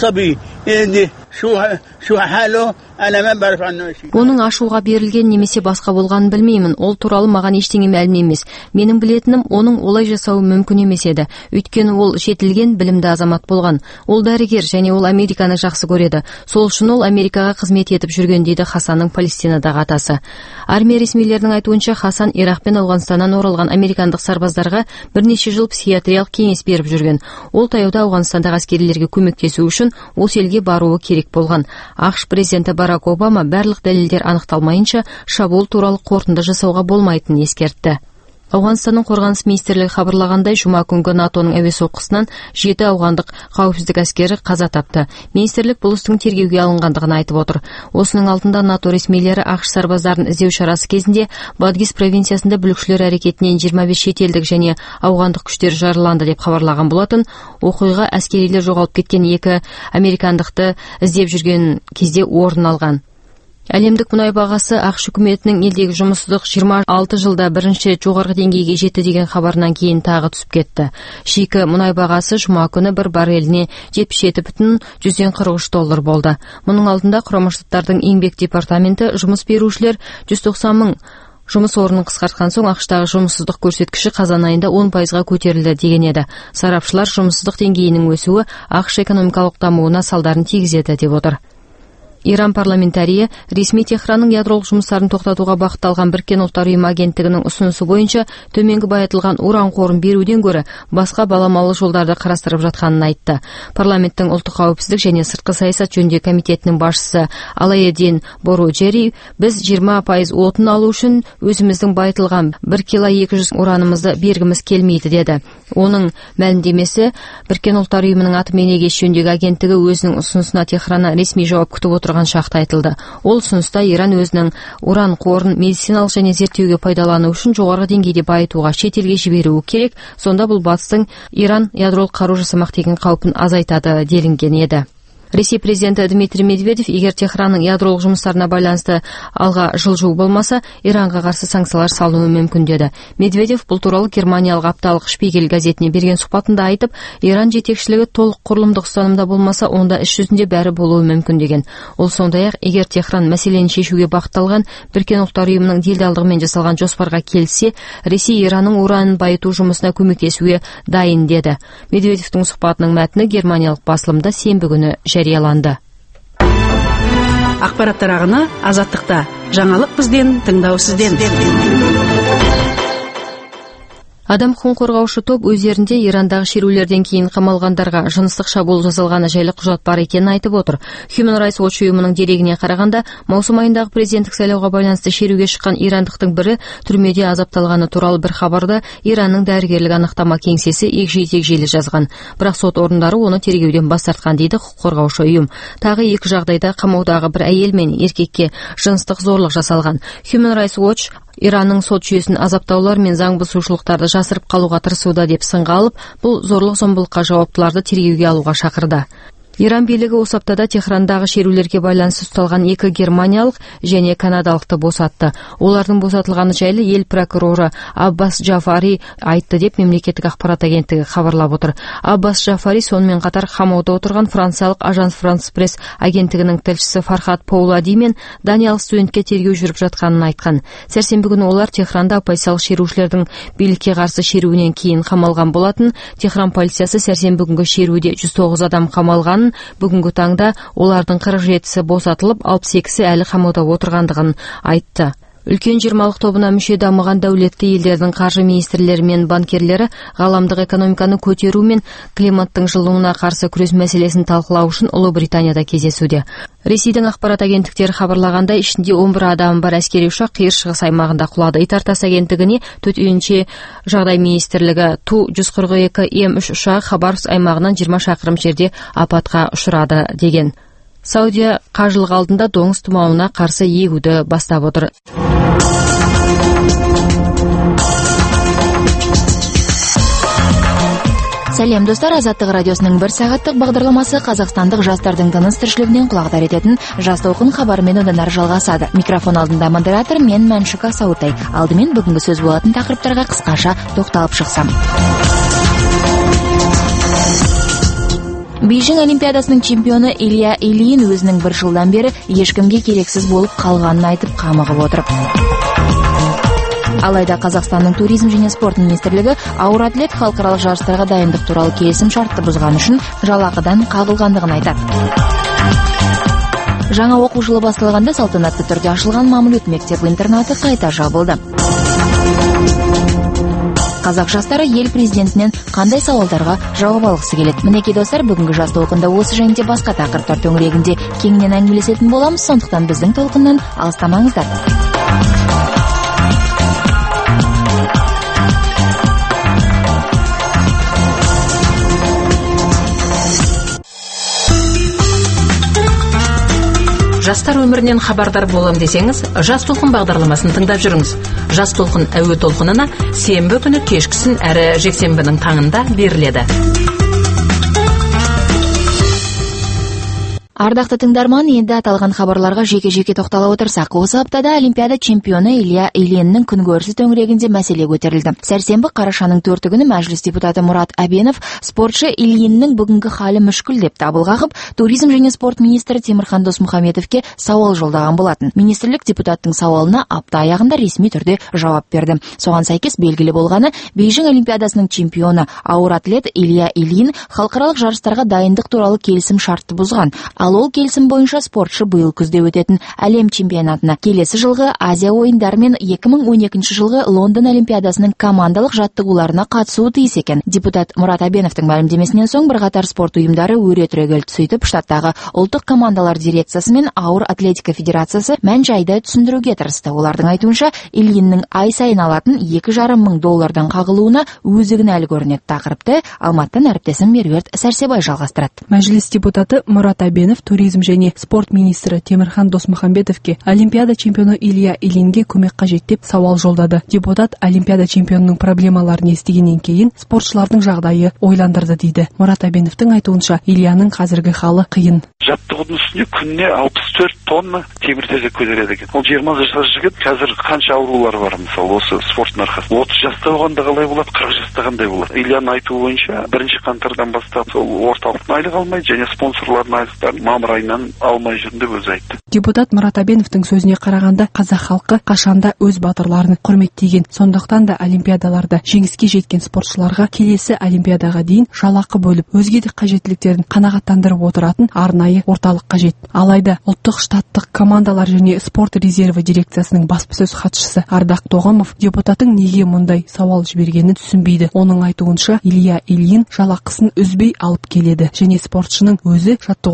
оның ашуға берілген немесе басқа болғанын білмеймін. Ол туралы маған ештеңе мәлім емес. Менің білетінім, оның олай жасауы мүмкін емес еді. Өйткені ол жетілген, білімді азамат болған. Ол дәрігер және ол Американы жақсы көреді. Сол үшін ол Америкаға қызмет етіп жүрген, дейді Хасанның Палестинадағы атасы. Армия ресмилерінің айтуынша, Хасан Ирак пен Ауғанстаннан оралған американдық сарбаздарға бірнеше жыл психиатриялық кеңес беріп жүрген. Ол таяуда Ауғанстандағы әскерилерге көмектесу үшін осы елге баруы керек болған. ақш президенті Барак Обама барлық дәлелдер анықталмайынша шабуыл туралы қорытынды жасауға болмайтынын ескертті. Ауғанстанның қорғаныс министрлігі хабарлағандай, жұма күнгі НАТОның әуе соққысынан 7 ауғандық қауіпсіздік әскері қаза тапты. Министрлік бұл істің тергеуге алынғандығын айтып отыр. Осының алдында НАТО ресмилері ақш сарбаздарын іздеу шарасы кезінде Бадгис провинциясында бүлікшілер әрекетінен 25 шетелдік және ауғандық күштер жараланды деп хабарлаған болатын. Оқиға әскерилер жоғалып кеткен 2 американдықты іздеп жүрген кезде орын алған. Әлемдік мұнай бағасы ақш үкіметінің елдегі жұмыссыздық 26 жылда бірінші жоғарғы деңгейге жетті деген хабарынан кейін тағы түсіп кетті. Шикі мұнай бағасы жұма күні бір барреліне $77,143 болды. Мұның алдында Құрама Штаттардың еңбек департаменті жұмыс берушілер 190 мың жұмыс орнын қысқартқан соң ақштағы жұмыссыздық көрсеткіші қазан айында 10%-ға көтерілді деген еді. Сарапшылар жұмыссыздық деңгейінің өсуі ақш экономикалық дамуына салдарын тигізеді деп отыр. Иран парламентарийі ресми Техранның ядролық жұмыстарын тоқтатуға бағытталған Біріккен ұлттар ұйымы агенттігінің ұсынысы бойынша төменгі байытылған уран қорын беруден гөрі басқа баламалы жолдарды қарастырып жатқанын айтты. Парламенттің ұлттық қауіпсіздік және сыртқы саясат жөніндегі комитетінің басшысы Алаеддин Боруджери, біз 20% отын алу үшін өзіміздің байытылған 1 кило 200 уранымызды бергіміз келмейді деді. Оның мәлімдемесі Біріккен ұлттар ұйымының атом энергиясы жөніндегі агенттігі өзінің ұсынысына Техраннан ресми жауап күтіп отырған шақта айтылды. Ол ұсыныста Иран өзінің уран қорын медициналық және зерттеуге пайдалану үшін жоғарғы деңгейде байытуға шетелге жіберуі керек. Сонда бұл батыстың Иран ядролық қару жасамақ деген қаупін азайтады делінген еді. Ресей президенті Дмитрий Медведев, егер Техранның ядролық жұмыстарына байланысты алға жылжу болмаса, Иранға қарсы санкциялар салынуы мүмкін деді. Медведев бұл туралы германиялық апталық Шпигель газетіне берген сұхбатында айтып, Иран жетекшілігі толық құрылымдық ұстанымда болмаса, онда іс жүзінде бәрі болуы мүмкін деген. Ол сондай-ақ, егер Техран мәселені шешуге бағытталған Біріккен ұлттар ұйымының делдалдығымен жасалған жоспарға келсе, Ресей Иранның уранын байыту жұмысына көмектесуге дайын деді. Медведевтің сұхбатының мәтіні германиялық басылымда сенбі күні жарияланды. Ақпараттар ағыны Азаттықта. Жаңалық бізден, тыңдау сізден. Адам құқығын қорғаушы топ өздерінде Ирандағы шерулерден кейін қамалғандарға жыныстық шабуыл жасалғаны жайлы құжат бар екенін айтып отыр. Human Rights Watch ұйымының дерегіне қарағанда, маусым айындағы президенттік сайлауға байланысты шеруге шыққан ирандықтың бірі түрмеде азапталғаны туралы бір хабарды Иранның дәрігерлік анықтама кеңсесі егжей-тегжейлі жазған. Бірақ сот орындары оны тергеуден бас тартқан, дейді құқық қорғаушы ұйым. Тағы 2 жағдайда қамаудағы бір әйел мен еркекке жыныстық зорлық жасалған. Human Rights Watch Иранның сот жүйесін азаптаулар мен заң бұзушылықтарды жасырып қалуға тырысуда деп сынға алып, бұл зорлық-зомбылыққа жауаптыларды тергеуге алуға шақырды. Иран билігі осы аптада Техрандағы шерулерге байланысты ұсталған 2 германиялық және канадалықты босатты. Олардың босатылғаны жайлы ел прокуроры Аббас Джафари айтты деп мемлекеттік ақпарат агенттігі хабарлап отыр. Аббас Джафари сонымен қатар қамауда отырған франциялық Ажанс Франс Пресс агенттігінің тілшісі Фархат Паулади мен даниялық студентке тергеу жүріп жатқанын айтқан. Сәрсенбі күні олар Техранда оппозициялық шерушілердің билікке қарсы шеруінен кейін қамалған болатын. Техран полициясы сәрсенбі күнгі шеруде 109 адам қамалғанын, бүгінгі таңда олардың 47-сі босатылып, 62-сі әлі қамауда отырғандығын айтты. Үлкен 20-лық тобына мүше дамыған дәулетті елдердің қаржы министрлері мен банкерлері ғаламдық экономиканы көтеру мен климаттың жылынуына қарсы күрес мәселесін талқылау үшін Ұлыбританияда кездесуде. Ресейдің ақпарат агенттіктері хабарлағандай, ішінде 11 адам бар әскери ұшақ Қиыр Шығыс аймағында құлады. Итартас агенттігіне төтенше жағдай министрлігі Ту-142М3 ұшағы Хабаровск аймағынан 20 шақырым жерде апатқа ұшырады деген. Саудия қажылық алдында доңыз тұмауына қарсы егуді бастап отыр. Сәлем достар, Азаттық радиосының 1 сағаттық бағдарламасы қазақстандық жастардың тыныс тіршілігінен құлағдар ететін жас толқын хабарымен одан ары жалғасады. Микрофон алдында модератор мен Мәншүк Сауытай. Алдымен бүгінгі сөз болатын тақырыптарға қысқаша тоқталып шықсам. Бейжің Олимпиадасының чемпионы Илья Ильин өзінің 1 жылдан бері ешкімге керексіз болып қалғанын айтып қамығып отыр. Алайда Қазақстанның туризм және спорт министрлігі ауыр атлет халықаралық жарыстарға дайындық туралы келісім шартты бұзған үшін жалақыдан қағылғандығын айтады. Жаңа оқу жылы басталғанда салтанатты түрде ашылған Мамлют мектеп-интернаты қайта жабылды. Қазақ жастары ел президентінен қандай сауалдарға жауап алғысы келеді? Мінекей достар, бүгінгі жас толқында осы және де басқа тақырыптар төңірегінде кеңінен әңгімелесетін боламыз, сондықтан біздің толқыннан алыстамаңыздар. Жастар өмірінен хабардар болам десеңіз, Жас толқын бағдарламасын тыңдап жүріңіз. Жас толқын әуе толқынына сенбі күні кешкісін әрі жексенбінің таңында беріледі. Ардақты тыңдарман, енді аталған хабарларға жеке-жеке тоқтала отырсақ, осы аптада Олимпиада чемпионы Илья Ильиннің күнкөрісі төңірегінде мәселе көтерілді. Сәрсенбі қарашаның 4 күні мәжіліс депутаты Мұрат Әбенов спортшы Ильиннің бүгінгі халі мүшкіл деп дабыл қағып, туризм және спорт министрі Темірхан Досмұхамедовке сауал жолдаған болатын. Министрлік депутаттың сауалына апта аяғында ресми түрде жауап берді. Соған сәйкес белгілі болғаны, Бейжің Олимпиадасының чемпионы ауыр атлет Илья Ильин халықаралық жарыстарға дайындық туралы келісім шартты бұзған. Ал ол келісім бойынша спортшы биыл күзде өтетін әлем чемпионатына, келесі жылғы Азия ойындары мен 2012 жылғы Лондон Олимпиадасының командалық жаттығуларына қатысуы тиіс екен. Депутат Мұрат Әбеновтың мәлімдемесінен соң бірқатар спорт ұйымдары өре түрегелді. Сөйтіп, штаттағы ұлттық командалар дирекциясы мен ауыр атлетика федерациясы мән-жайды түсіндіруге тырысты. Олардың айтуынша, Ильиннің ай сайын алатын $2,5 мың қағылуына өзі кінәлі көрінеді. Тақырыпты Алматыдан әріптесім Меруерт Сәрсебай жалғастырады. Мәжіліс депутаты Мұрат Әбенов туризм және спорт министрі Темірхан Досмұхамбетовке Олимпиада чемпионы Илья Ильинге көмек қажет деп сауал жолдады. Депутат Олимпиада чемпионының проблемаларын естігеннен кейін спортшылардың жағдайы ойландырды дейді. Мұрат Әбеновтың айтуынша, Ильяның қазіргі халы қиын. Жаттығудың үстіне күніне 64 тонна темір-терсек көтереді екен. Ол 20 жасар жігіт, қазір қанша аурулары бар, мысалы, осы спорттың арқасында. 30 жаста болғанда қалай болады, 40 жаста қандай болады. Ильяның айтуы бойынша 1 қаңтардан бастап сол орталықтың айлық алмайды, және спонсорлардың айлықтарын мамыр айынан алмай жүрін деп өзі айтты. Депутат Мұрат Әбеновтың сөзіне қарағанда, қазақ халқы қашанда өз батырларын құрметтеген. Сондықтан да олимпиадаларда жеңіске жеткен спортшыларға келесі олимпиадаға дейін жалақы бөліп, өзге де қажеттіліктерін қанағаттандырып отыратын арнайы орталық қажет. Алайда ұлттық штаттық командалар және спорт резерві дирекциясының баспасөз хатшысы Ардақ Тоғымов депутаттың неге мұндай сауал жібергенін түсінбейді. Оның айтуынша, Илья Ильин жалақысын үзбей алып келеді және спортшының өзі жаттығуларға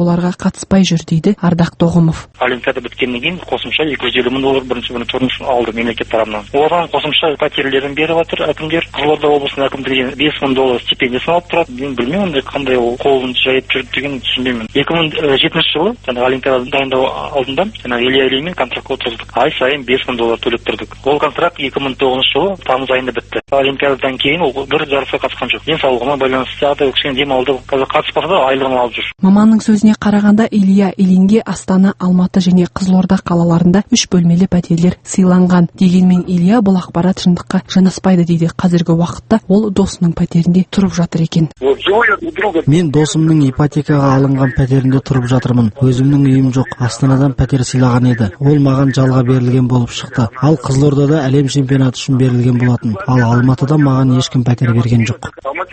қатыспай жүр дейді Ардақ Тоғымов. Олимпиада біткеннен кейін қосымша $250 мың бірінші күні турнир алды мемлекет тарапынан. Оған қосымша пәтерлерін беріп жатыр әкімдер. Қызылорда облысының әкімдігі $5,000 стипендиясын алып тұрады. Мен білмеймін қандай ол қолын жайып жүр деген түсінбеймін. 2007 жылы жаңағы Олимпиада дайындау алдында жаңағы Илья Ильинмен контрактқа отырдық. Ай сайын $5,000 төлеп тұрдық. Ол контракт 2009 жылы тамыз айында бітті. Олимпиададан кейін ол бір жарысқа қатысқан жоқ. Денсаулығына байланысты ады кішкене демалды. Қазір қатыспаса да айлығын алып жүр. Маманның сөзіне қарағанда Илья Ильинге Астана, Алматы және Қызылорда қалаларында 3 бөлмелі пәтерлер сыйланған. Дегенмен Илья бұл ақпарат шындыққа жанаспайды дейді. Қазіргі уақытта ол досының пәтерінде тұрып жатыр екен. Мен досымның ипотекаға алынған пәтерінде тұрып жатырмын. Өзімнің үйім жоқ. Астанадан пәтер сыйлаған еді. Ол маған жалға берілген болып шықты. Ал Қызылордада әлем чемпионаты үшін берілген болатын. Ал Алматыда маған ешкім пәтер берген жоқ.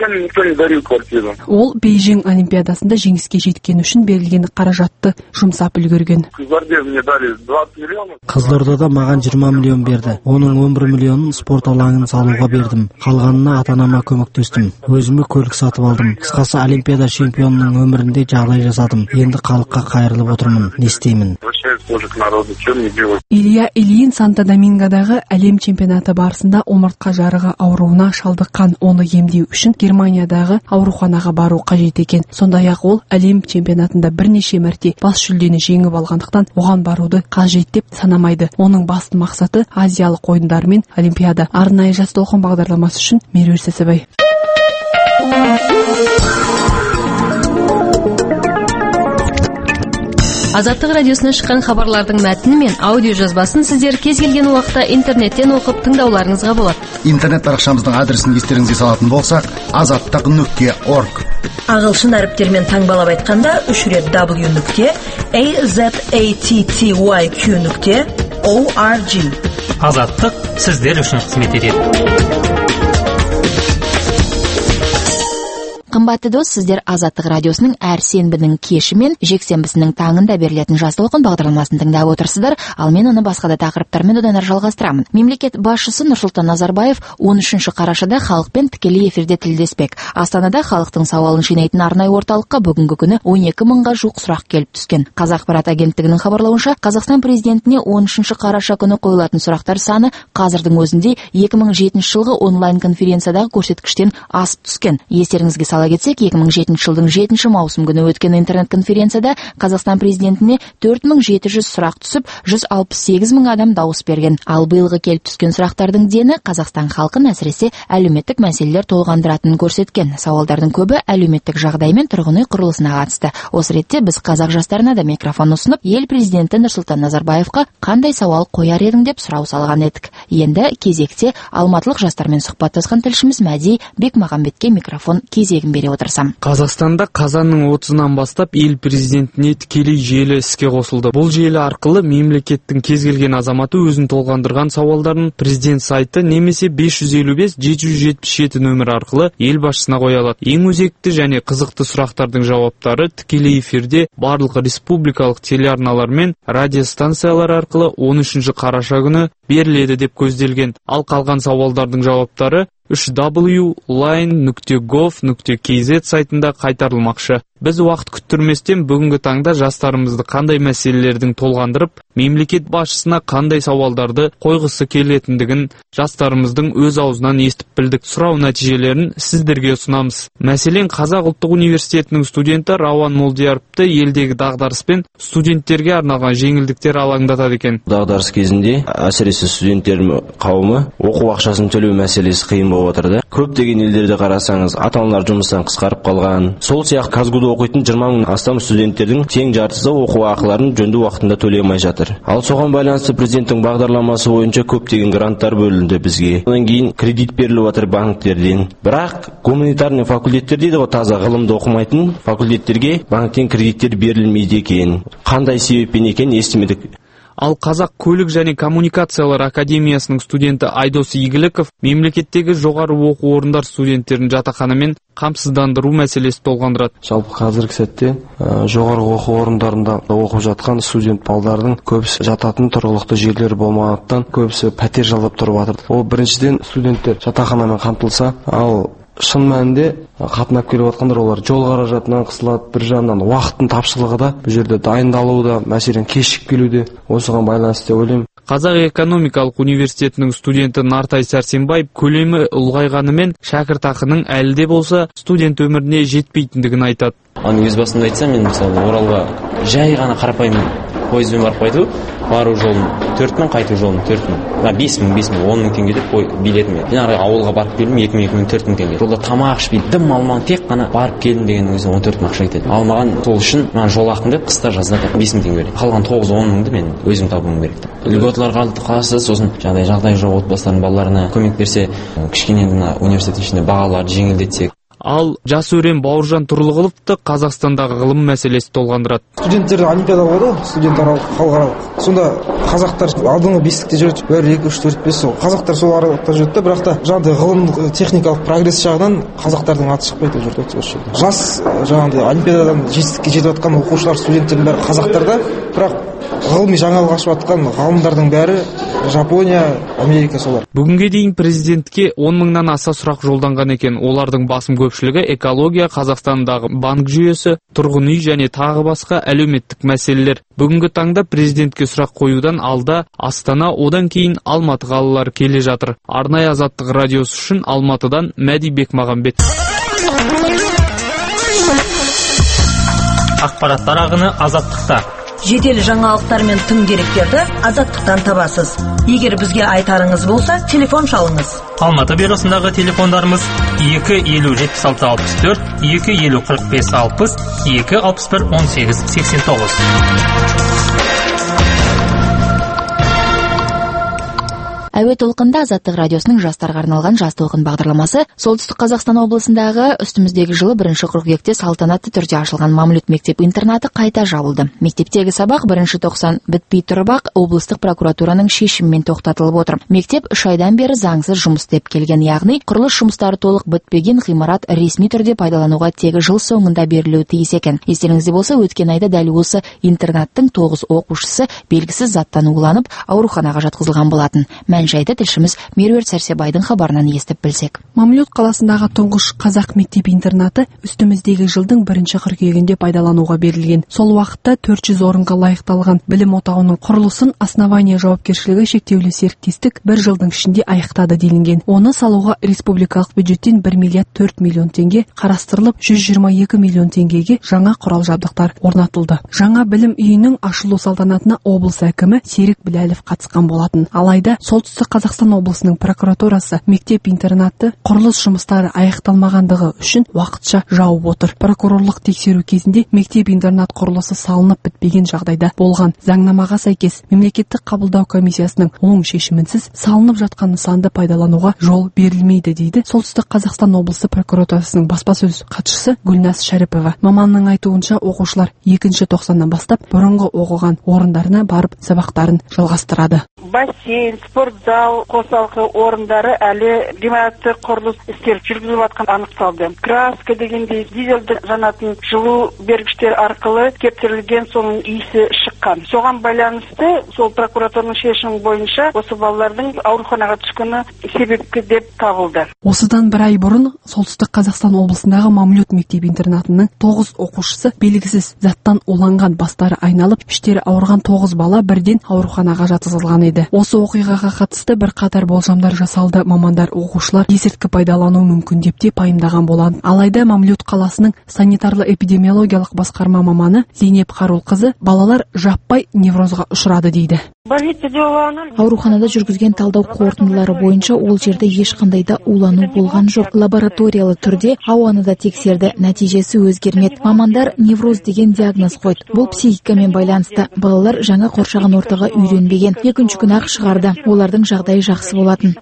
Ол Бейжің Олимпиадасында жеңіске жеткен үшін берілген қаражатты жұмсап үлгерген. Қызылордада маған 20 миллион берді. Оның 11 миллионын спорт алаңын салуға бердім. Қалғанына ата-анама көмектестім. Өзіме көлік сатып алдым. Қысқасы Олимпиада чемпионының өмірінде жағдай жасадым. Енді халыққа қайырылып отырмын. Не істеймін? Илья Ильин Санто-Домингодағы әлем чемпионаты барысында омыртқа жарығы ауруына шалдыққан. Оны емдеу үшін Германиядағы ауруханаға бару қажет екен. Сондай-ақ ол әлем чемпионатында бірнеше мәрте бас жүлдені жеңіп алғандықтан оған баруды қажет деп санамайды. Оның басты мақсаты Азиялық ойындар мен Олимпиада. Арнайы жас толқын бағдарламасы үшін Меруерт Сәсібай. Азаттық радиосына шыққан хабарлардың мәтіні мен аудио жазбасын сіздер кез келген уақытта интернеттен оқып тыңдауларыңызға болады. Интернет парақшамыздың адресін естеріңізге салатын болсақ, azаттық.org. Ағылшын әріптермен таңбалап айтқанда 3 рет w.azattyq.org. Азаттық сіздер үшін қызмет етеді. Қымбатты дос, сіздер Азаттық радиосының әр сенбінің кеші мен жексенбісінің таңында берілетін жас толқын бағдарламасын тыңдап отырсыздар, ал мен оны басқа да тақырыптармен одан әрі жалғастырамын. Мемлекет басшысы Нұрсұлтан Назарбаев 13 қарашада халықпен тікелей эфирде тілдеспек. Астанада халықтың сауалын жинайтын арнайы орталыққа бүгінгі күні 12 мыңға жуық сұрақ келіп түскен. Қазақпарат агенттігінің хабарлауынша, Қазақстан президентіне 13 қараша күні қойылатын сұрақтар саны қазірдің өзінде 2007 жылғы онлайн конференциядағы көрсеткіштен асып түскен. Естеріңізге сала кетсек, 2007 жылдың 7 маусым күні өткен интернет-конференцияда Қазақстан президентіне 4700 сұрақ түсіп, 168 мың адам дауыс берген. Ал биылғы келіп түскен сұрақтардың дені Қазақстан халқын әсіресе әлеуметтік мәселелер толғандыратынын көрсеткен. Сауалдардың көбі әлеуметтік жағдай мен тұрғын үй құрылысына қатысты. Осы ретте біз қазақ жастарына да микрофон ұсынып, ел президенті Нұрсұлтан Назарбаевқа қандай сауал қояр едің деп сұрау салған едік. Енді кезекте алматылық жастармен сұхбаттасқан тілшіміз Мәди Бекмағамбетке микрофон кезегін бере отырсам. Қазақстанда қазанның 30-нан бастап ел президентіне тікелей желі іске қосылды. Бұл желі арқылы мемлекеттің кез келген азаматы өзін толғандырған сауалдарын президент сайты немесе 555-777 нөмір арқылы ел басшысына қоя алады. Ең өзекті және қызықты сұрақтардың жауаптары тікелей эфирде барлық республикалық телеарналар мен радиостанциялар арқылы 13 қараша күні беріледі деп көзделген. Ал қалған сауалдардың жауаптары www.line.gov.kz сайтында қайтарылмақшы. Біз уақыт күттірместен бүгінгі таңда жастарымызды қандай мәселелердің толғандырып, мемлекет басшысына қандай сауалдарды қойғысы келетіндігін жастарымыздың өз аузынан естіп білдік. Сұрау нәтижелерін сіздерге ұсынамыз. Мәселен, Қазақ ұлттық университетінің студенті Рауан Молдияровты елдегі дағдарыс пен студенттерге арналған жеңілдіктер алаңдатады екен. Дағдарыс кезінде әсіресе студенттер қауымы оқу ақшасын төлеу мәселесі қиын болып отырды. Көптеген елдерде қарасаңыз, ата-аналар жұмыстан қысқарып қалған. Сол сияқты Казгуда оқитын 20 мың астам студенттердің тең жартысы оқу ақыларын жөнді уақытында төлей алмай жатыр. Ал соған байланысты президенттің бағдарламасы бойынша көптеген гранттар бөлінді бізге. Одан кейін кредит беріліп жатыр банктерден. Бірақ гуманитарный факультеттер дейді ғой, таза ғылымды оқымайтын факультеттерге банктен кредиттер берілмейді екен. Қандай себеппен екен естімедік. Ал Қазақ көлік және коммуникациялар академиясының студенті Айдос Игіліков мемлекеттегі жоғары оқу орындар студенттерін жатақханамен қамсыздандыру мәселесі толғандырады. Жалпы қазіргі сәтте жоғары оқу орындарында оқып жатқан студент балдардың көбісі жататын тұрғылықты жерлер болмағандықтан көбісі пәтер жалдап тұрып жатыр. Ол біріншіден студенттер жатақханамен қамтылса, ал шын мәнінде қатынап келіп жатқандар олар жол қаражатынан қысылады, бір жағынан уақыттың тапшылығы да бұл жерде дайындалуы да, мәселен кешігіп келуде осыған байланысты деп ойлаймын. Қазақ экономикалық университетінің студенті Нартай Сәрсенбаев көлемі ұлғайғанымен шәкіртақының әлі де болса студент өміріне жетпейтіндігін айтады. Өз басымда айтсам, мен мысалы Оралға жай ғана қарапайым пойызбен барып қайту, бару жолын 4.000, қайту жолын 4.000, 5.000, 10.000 теңге деп билетім. Мен ауылға барып келдім 2.000, 4.000 теңге. Жолда тамақ ішпей, дым алмаған, тек қана барып келдім деген өзі 14.000 ақша кетеді. Алмаған сол үшін жол ақын деп қыста жазда 5.000 теңге береді. Қалған 9-10.000-ды мен өзім табуым керек. Льготаларға қаласы, сосын жағдай жоқ отбасылардың балаларына көмек берсе, кішкене университеттің ішінде бағаларды жеңілдетсек. Ал жас өрен Бауыржан Тұрлығыловты Қазақстандағы ғылым мәселесі толғандырады. Студенттерде олимпиада болады, студентаралық, халықаралық. Сонда қазақтар алдыңғы бестікте жүреді, 1, 2, 3, 4, 5. Қазақтар сол аралықта жүреді, бірақ та жаңағыдай ғылым техникалық прогресс жағынан қазақтардың аты шықпайды жүрді осы жерде. Жас жаңағыдай олимпиададан жетістікке жетіп жатқан оқушылар, студенттердің бәрі қазақтарда, бірақ ғылыми жаңалық ашып жатқан ғалымдардың бәрі Жапония, Америка солар. Бүгінге дейін президентке 10 мыңнан аса сұрақ жолданған екен. Олардың басым көпшілігі экология, Қазақстандағы банк жүйесі, тұрғын үй және тағы басқа әлеуметтік мәселелер. Бүгінгі таңда президентке сұрақ қоюдан алда Астана, одан кейін Алматы қалалары келе жатыр. Арнайы Азаттық радиосы үшін Алматыдан Мәди Бекмағамбет. Ақпараттар ағыны Азаттықта. Жедел жаңалықтар мен тың деректерді Азаттықтан табасыз. Егер бізге айтарыңыз болса, телефон шалыңыз. Алматы бюросындағы телефондарымыз 250-76-64, 250-45-60, 261-18-89. Әуе толқында Азаттық радиосының жастарға арналған жас толқын бағдарламасы Солтүстік Қазақстан облысындағы үстіміздегі жылы 1 қыркүйекте салтанатты түрде ашылған Мамлют мектеп-интернаты қайта жабылды. Мектептегі сабақ 1 тоқсан бітпей тұрып ақ облыстық прокуратураның шешімімен тоқтатылып отыр. Мектеп 3 айдан бері заңсыз жұмыс істеп келген, яғни құрылыс жұмыстары толық бітпеген ғимарат ресми түрде пайдалануға тегі жыл соңында берілуі тиіс екен. Естеріңізде болса, өткен айда дәл осы интернаттың 9 оқушысы белгісіз заттан уланып ауруханаға жатқызылған болатын. Жайды тілшіміз Меруерт Сәрсебайдың хабарынан естіп білсек. Мамлют қаласындағы тұңғыш қазақ мектеп-интернаты үстіміздегі жылдың 1 қыркүйегінде пайдалануға берілген. Сол уақытта 400 орынға лайықталған білім отауының құрылысын Основание жауапкершілігі шектеулі серіктестік 1 жылдың ішінде аяқтады делінген. Оны салуға республикалық бюджеттен 1 миллиард 4 миллион теңге қарастырылып, 122 миллион теңгеге жаңа құрал жабдықтар орнатылды. Жаңа білім үйінің ашылу салтанатына облыс әкімі Серік Біләлов қатысқан болатын. Алайда Солтүстік Қазақстан облысының прокуратурасы мектеп-интернатты құрылыс жұмыстары аяқталмағандығы үшін уақытша жауып отыр. Прокурорлық тексеру кезінде мектеп-интернат құрылысы салынып бітпеген жағдайда болған. Заңнамаға сәйкес мемлекеттік қабылдау комиссиясының оң шешімінсіз салынып жатқан нысанды пайдалануға жол берілмейді дейді Солтүстік Қазақстан облысы прокуратурасының баспасөз хатшысы Гүлназ Шәріпова. Маманның айтуынша оқушылар 2 тоқсаннан бастап бұрынғы оқыған орындарына барып сабақтарын жалғастырады. Бассейн, спортзал, қосалқы орындары әлі ғимаратты құрылыс істер жүргізіліп жатқан анықталды. Краска дегендей дизельді жанатын жылу бергіштер арқылы кептірілген соның иісі шыққан. Соған байланысты сол прокуратураның шешімі бойынша осы балалардың ауруханаға түскені себепті деп табылды. Осыдан 1 ай бұрын Солтүстік Қазақстан облысындағы Мамлют мектеп-интернатының 9 оқушысы белгісіз заттан уланған, бастары айналып, іштері ауырған 9 бала бірден ауруханаға жатқызылған еді. Осы оқиғаға қатысты бір қатар болжамдар жасалды. Мамандар оқушылар есірткі пайдалану мүмкін деп те пайымдаған болған. Алайда Мамлют қаласының санитарлы-эпидемиологиялық басқарма маманы Зейнеп Қарулқызы балалар жаппай неврозға ұшырады дейді. Ауруханада жүргізген талдау қорытындылары бойынша ол жерде ешқандай да улану болған жоқ. Лабораториялы түрде ауаны да тексерді, нәтижесі өзгермеді. Мамандар невроз деген диагноз қойды. Бұл психикамен байланысты. Балалар жаңа қоршаған ортаға үйренбеген. Екінші күн ақ шығарды. Олардың жағдайы жақсы болатын.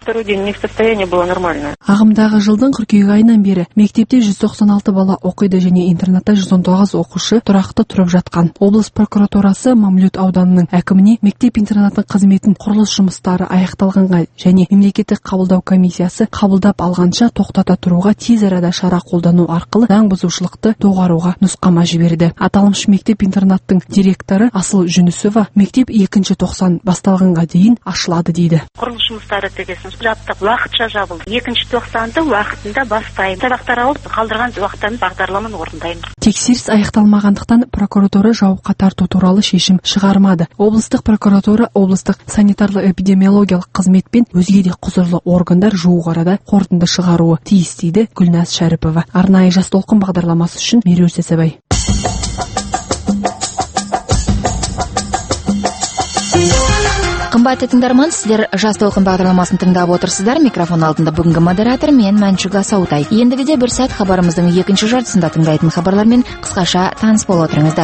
Ағымдағы жылдың қыркүйек айынан бері мектепте 196 бала оқиды және интернатта 119 оқушы тұрақты тұрып жатқан. Облыс прокуратурасы Мамлют ауданының әкіміне мектеп интернаттың қызметін құрылыс жұмыстары аяқталғанға және мемлекеттік қабылдау комиссиясы қабылдап алғанша тоқтата тұруға тез арада шара қолдану арқылы заң бұзушылықты доғаруға нұсқама жіберді. Аталмыш мектеп интернаттың директоры Асыл Жүнісова мектеп 2-тоқсан басталғанға дейін ашылады дейді. Құрылыс жұмыстары тегесін жаптық уақытша жабылды. 2-тоқсанды уақытында бастаймын. Сабақтар алып, қалдырған уақыттан бағдарламаны орындаймын. Тексеріс аяқталмағандықтан прокуратура жауапқа тарту туралы шешім шығармады. Облыстық прокуратура облыстық санитарлы-эпидемиологиялық қызметпен өзге де құзырлы органдар жуық арада қорытынды шығаруы тиіс дейді Гүлназ Шәріпова. Арнайы Жас толқын бағдарламасы үшін Меруерт Сәсәбай. Қымбатты тыңдарман, сіздер Жас толқын бағдарламасын тыңдап отырсыздар. Микрофон алдында бүгінгі модератор мен Мәншүк Саутай. Ендігіде бір сәт хабарымыздың екінші жартысында тыңдайтын хабарлармен қысқаша таныс болып отырыңыздар.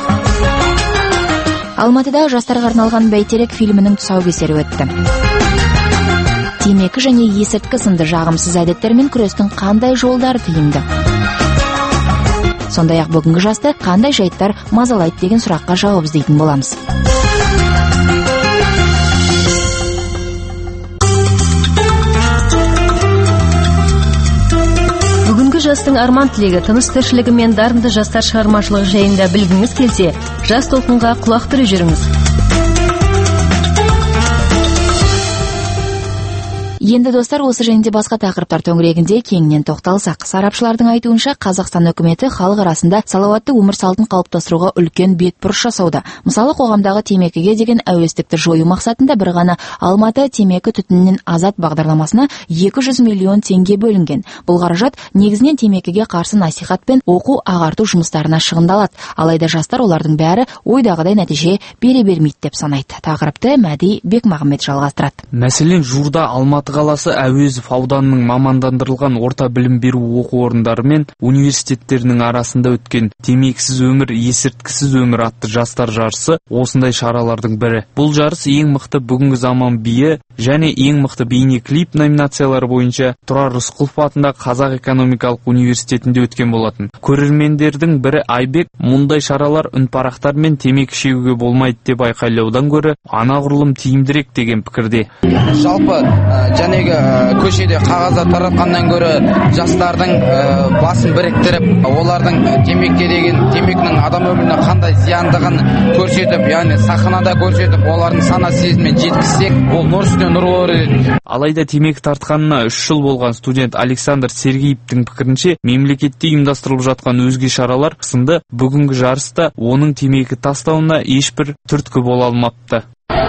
Алматыда жастарға арналған Бәйтерек фильмінің тұсаукесері өтті. Темекі және есірткі сынды жағымсыз әдеттермен күрестің қандай жолдары тиімді? Сондай-ақ бүгінгі жасты қандай жайттар мазалайды деген сұраққа жауап іздейтін боламыз. Бүгінгі жастың арман тілегі, тыныс тіршілігі мен дарынды жастар шығармашылығы жайында білгіңіз келсе, Жас толқынға құлақ түріп жүріңіз. Енді достар, осы және басқа тақырыптар төңірегінде кеңінен тоқталсақ, сарапшылардың айтуынша Қазақстан үкіметі халық арасында салауатты өмір салтын қалыптастыруға үлкен бетбұрыс жасауда. Мысалы, қоғамдағы темекіге деген әуестікті жою мақсатында бір ғана Алматы темекі түтінінен азат бағдарламасына 200 миллион теңге бөлінген. Бұл қаражат негізінен темекіге қарсы насихат пен оқу ағарту жұмыстарына шығындалады. Алайда жастар олардың бәрі ойдағыдай нәтиже бере бермейді деп санайды. Тақырыпты Мәди Бекмағамбет жалғастырады. Мәселен, жуырда Алматы қаласы Әуезов ауданының мамандандырылған орта білім беру оқу орындары мен университеттерінің арасында өткен темекісіз өмір, есірткісіз өмір атты жастар жарысы осындай шаралардың бірі. Бұл жарыс ең мықты бүгінгі заман биі және ең мықты бейне клип номинациялары бойынша Тұрар Рысқұлов атындағы Қазақ экономикалық университетінде өткен болатын. Көрермендердің бірі Айбек мұндай шаралар үнпарақтар мен темекі шегуге болмайды деп айқайлаудан гөрі анағұрлым тиімдірек деген пікірде. Жалпы жәнегі көшеде қағаздар таратқаннан гөрі жастардың басын біріктіріп, олардың темекінің адам өміріне қандай зияндығын көрсетіп, яғни сахнада көрсетіп, олардың сана сезімін жеткізсек, ол нұр үстіне нұр болар еді. Алайда темекі тартқанына 3 жыл болған студент Александр Сергеевтің пікірінше, мемлекетте ұйымдастырылып жатқан өзге шаралар сынды бүгінгі жарыста оның темекі тастауына ешбір түрткі бола алмапты.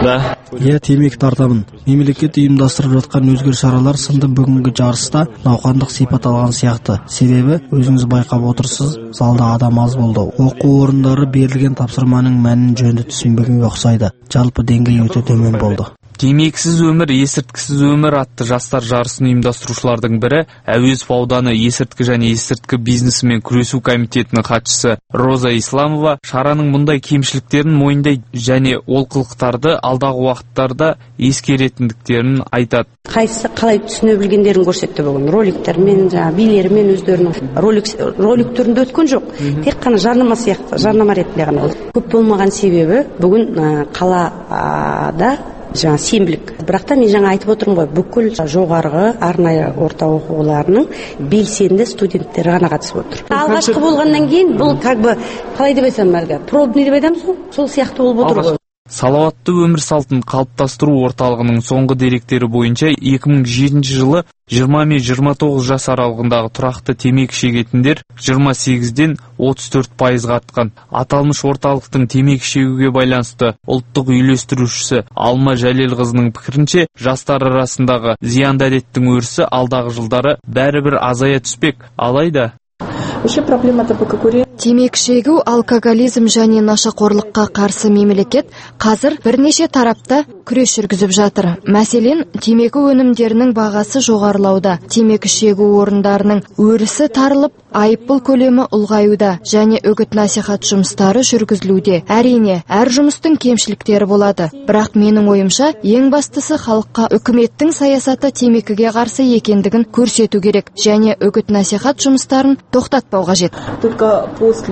Иә, темекі тартамын. Мемлекет ұйымдастырып жатқан өзге шаралар сынды бүгінгі жарыста науқандық сипат алған сияқты. Себебі өзіңіз байқап отырсыз, залда адам аз болды. Оқу орындары берілген тапсырманың мәнін жөнді түсінбегенге ұқсайды. Жалпы деңгей өте төмен болды. Темекісіз өмір, есірткісіз өмір атты жастар жарысын ұйымдастырушылардың бірі Әуезов ауданы есірткі және есірткі бизнесімен күресу комитетінің хатшысы Роза Исламова шараның мұндай кемшіліктерін мойындайды және олқылықтарды алдағы уақыттарда ескеретіндіктерін айтады. Қайсысы қалай түсіне білгендерін көрсетті бүгін. Роликтермен, билермен өздерінің ролик түрінде өткен жоқ. Тек қана жарнама сияқты, жарнама ретінде ғана. Көп болмаған себебі бүгін қалада сенбілік. Бірақ та мен жаңа айтып отырмын ғой, бүкіл жоғарғы арнайы орта оқуларының белсенді студенттері ғана қатысып отыр. Алғашқы болғаннан кейін бұл қалай деп айтсам, пробный деп айтамыз ғой, сол сияқты болып отыр ғой. Салауатты өмір салтын қалыптастыру орталығының соңғы деректері бойынша 2007 жылы 20-29 жас аралығындағы тұрақты темекі шегетіндер 28-ден 34% артқан. Аталмыш орталықтың темекі шегуге байланысты ұлттық үйлестірушісі Алма Жәлелқызының пікірінше, жастар арасындағы зиянды әдеттің өрісі алдағы жылдары бәрібір азая түспек. Алайда темекі шегу, алкоголизм және нашақорлыққа қарсы мемлекет қазір бірнеше тарапта күрес жүргізіп жатыр. Мәселен, темекі өнімдерінің бағасы жоғарылауда, темекі шегу орындарының өрісі тарылып, айыппұл көлемі ұлғаюда және үгіт-насихат жұмыстары жүргізілуде. Әрине, әр жұмыстың кемшіліктері болады. Бірақ менің ойымша, ең бастысы халыққа үкіметтің саясаты темекіге қарсы екендігін көрсету керек және үгіт-насихат жұмыстарын тоқтатпау қажет.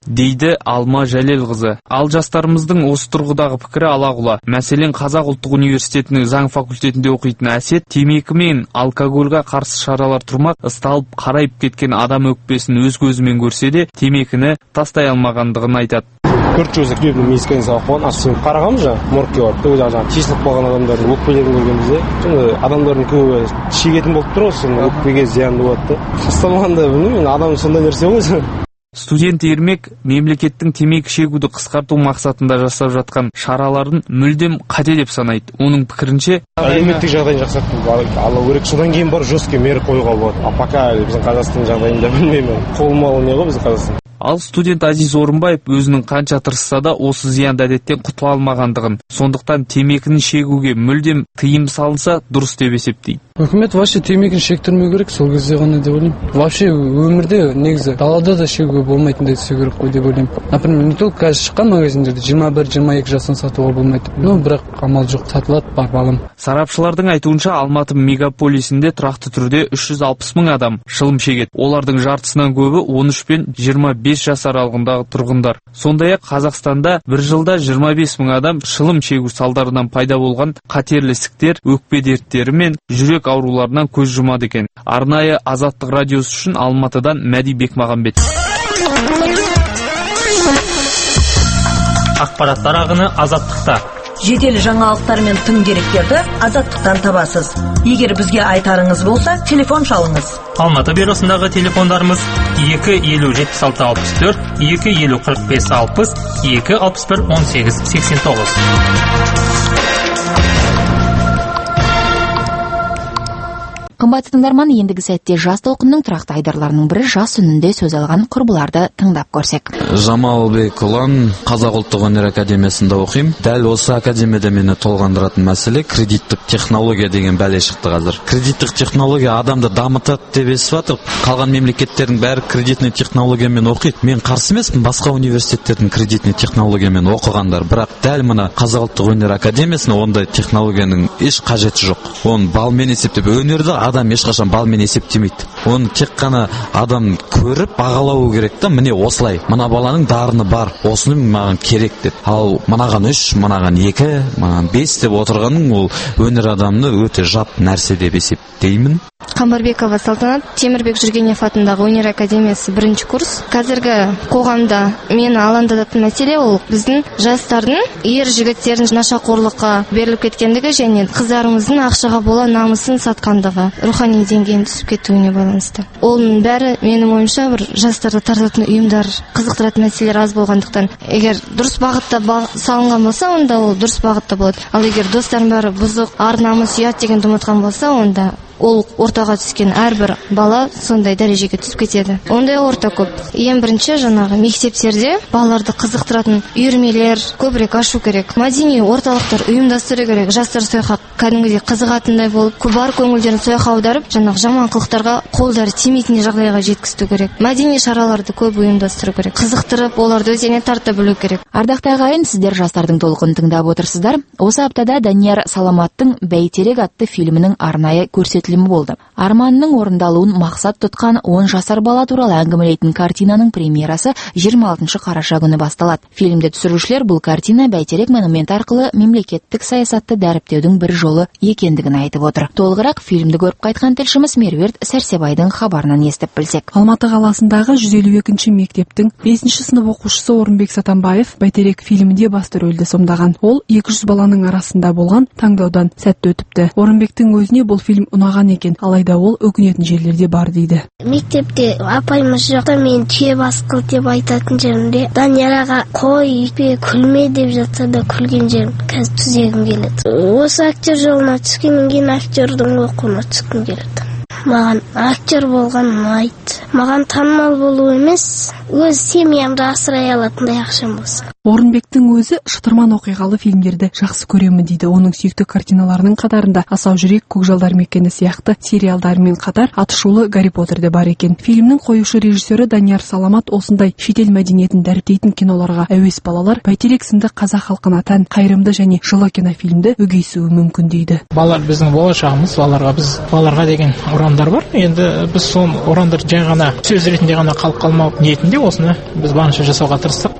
дейді Алма Жәлелқызы. Ал жастарымыздың осы тұрғыдағы пікірі алағұла. Мәселен, Қазақ ұлттық университетінің заң факультетінде оқитын Әсет темекі мен алкогольға қарсы шаралар тұрмақ ысталып қарайып кеткен адам өкпесін өз көзімен көрсе де темекіні тастай алмағандығын айтады. 4 жыл күнделікті медициналық сабақ болған, асып қарағанбыз жаңа моргке барып, ол жаңа шешіліп қалған адамдардың өкпелерін көргенімізде, сонда адамдардың көбі шегетін болып тұр, соның өкпеге зиянды болады да. Тастамағанда білмеймін, адам сондай нәрсе ғой. Студент Ермек мемлекеттің темекі шегуді қысқарту мақсатында жасап жатқан шараларын мүлдем қате деп санайды. Оның пікірінше, әлеуметтік жағдайын жақсарту алу керек, содан кейін бар жестко мера қоюға болады. А пока біздің Қазақстан жағдайында білмеймін. Қолма-қол не ғой біздің Қазақстан. Ал студент Азиз Орынбаев өзінің қанша тырысса да осы зиянды әдеттен құтыла алмағандығын, сондықтан темекіні шегуге мүлдем тыйым салынса дұрыс деп есептейді. Үкімет вообще темекіні шектірмеу керек, сол кезде ғана деп ойлаймын. Вообще өмірде негізі далада да шегуге болмайтындай түсу керек қой деп ойлаймын. Например, не только қазір шыққан магазиндерде 21-22 жастан сатуға болмайды. Бірақ амал жоқ, сатылады, бар балам. Сарапшылардың айтуынша Алматы мегаполисінде тұрақты түрде 360 мың адам шылым шегеді. Олардың жартысынан көбі 13 пен 25 жас аралығындағы тұрғындар. Сондай-ақ Қазақстанда бір жылда 25 мың адам шылым шегу салдарынан пайда болған қатерлі ісіктер, өкпе дерттері мен жүрек ауруларынан көз жұмады екен. Арнайы Азаттық радиосы үшін Алматыдан Мәди Бекмағамбет. Ақпараттар ағыны Азаттықта. Жедел жаңалықтар мен тың деректерді Азаттықтан табасыз. Егер бізге айтарыңыз болса, телефон шалыңыз. Алматы бюросындағы телефондарымыз 250-76-64, 250-45-60, 261-18-89. Қымбатты тыңдарман, ендігі сәтте жас толқынның тұрақты айдарларының бірі жас үнінде сөз алған құрбыларды тыңдап көрсек. Жамалбек Ұлан, Қазақ ұлттық өнер академиясында оқимын. Дәл осы академияда мені толғандыратын мәселе кредиттік технология деген бәле шықты қазір. Кредиттік технология адамды дамытады деп естіп жатыр. Қалған мемлекеттердің бәрі кредитный технологиямен оқиды. Мен қарсы емеспін басқа университеттердің кредитный технологиямен оқығандар, бірақ дәл мына Қазақ ұлттық өнер академиясында ондай технологияның еш қажеті жоқ. Оны балмен есептеп, өнерді адам ешқашан балмен есептемейді. Оны тек қана адам көріп бағалауы керек та, міне осылай. Мына баланың дарыны бар, осыны маған керек деп. Ал мынаған 3, мынаған 2, мынаған 5 деп отырғаның ол өнер адамны өте жат нәрсе деп есептеймін. Қамбарбекова Салтанат, Темірбек Жүргенев атындағы өнер академиясы 1-ші курс. Қазіргі қоғамда мені алаңдататын мәселе ол біздің жастардың ер жігіттердің нашақорлыққа беріліп кеткендігі және қыздарымыздың ақшаға бола намысын сатқандығы, рухани деңгейін түсіп кетуіне байланысты. Оның бәрі менің ойымша бір жастарды тартатын ұйымдар, қызықтыратын мәселелер аз болғандықтан, егер дұрыс бағытта салынған болса, онда ол дұрыс бағытта болады. Ал егер достардың бәрі бұзық, ар намыс, ұят дегенді ұмытқан болса, онда ол ортаға түскен әрбір бала сондай дәрежеге түсіп кетеді. Ондай орта көп. Ең бірінші жаңағы мектептерде балаларды қызықтыратын үйірмелер көбірек ашу керек. Мәдени орталықтар ұйымдастыру керек. Жастар сояққа кәдімгідей қызығатындай болып, бар көңілдерін сояққа аударып, жаңағы жаман қылықтарға қолдары тимейтін жағдайға жеткізу керек. Мәдени шараларды көп ұйымдастыру керек. Қызықтырып, оларды өзіне тарта білу керек. Ардақты ағайын, сіздер жастардың толқынын тыңдап отырсыздар. Осы аптада Данияр Саламаттың Бәйтерек атты фильмінің арнайы көрсетілімі болды. Арманның орындалуын мақсат тұтқан 10 жасар бала туралы әңгімелейтін картинаның премьерасы 26 қараша күні басталады. Фильмде түсірушілер бұл картина Бәйтерек монументі арқылы мемлекеттік саясатты дәріптеудің бір жолы екендігін айтып отыр. Толығырақ фильмді көріп қайтқан тілшіміз Меруерт Сәрсебайдың хабарынан естіп білсек. Алматы қаласындағы 152-ші мектептің 5-ші сынып оқушысы Орынбек Сатанбаев Бәйтерек фильмінде басты рөлді сомдаған. Ол 200 баланың арасында болған таңдаудан сәтті өтіпті. Орынбектің өзіне бұл фильм ұнаған екен, алайда ол өкінетін жерлерде бар дейді. Мектепте апайымыз жоқта мен түйе басқыл деп айтатын жерімде Данияр аға қой үйпе күлме деп жатса да күлген жерім қазір түзегім келеді. Осы актер жолына түскеннен кейін актердің оқуына түскім келеді. Маған актер болған ұнайды. Маған танымал болу емес, өз семьямды асырай алатындай ақшам болса. Орынбектің өзі шытырман оқиғалы фильмдерді жақсы көремін дейді. Оның сүйікті картиналарының қатарында Асау жүрек, Көкжалдар мекені сияқты сериалдармен қатар атышулы Гарри Поттер де бар екен. Фильмнің қоюшы режиссері Данияр Саламат осындай шетел мәдениетін дәріптейтін киноларға әуес балалар бәйтерек сынды қазақ халқына тән қайырымды және жылы кинофильмді өгейсуі мүмкін дейді. Балалар біздің болашағымыз, балаларға деген ұрандар бар. Енді біз сол ұрандар жай ғана сөз ретінде ғана қалып қалмау ниетінде осыны біз барынша жасауға тырыстық.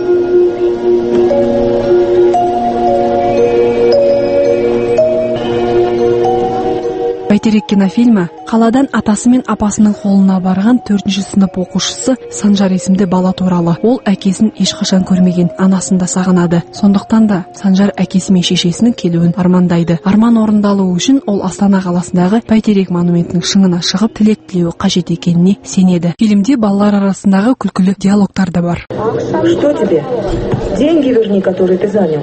Бәйтерек кинофильмі қаладан атасы мен апасының қолына барған 4-ші сынып оқушысы Санжар есімді бала туралы. Ол әкесін ешқашан көрмеген, анасын да сағынады. Сондықтан да Санжар әкесі мен шешесінің келуін армандайды. Арман орындалуы үшін ол Астана қаласындағы Бәйтерек монументінің шыңына шығып тілек тілеуі қажет екеніне сенеді. Фильмде балалар арасындағы күлкілі диалогтар да бар. Что тебе? Деньги верни, которые ты занял.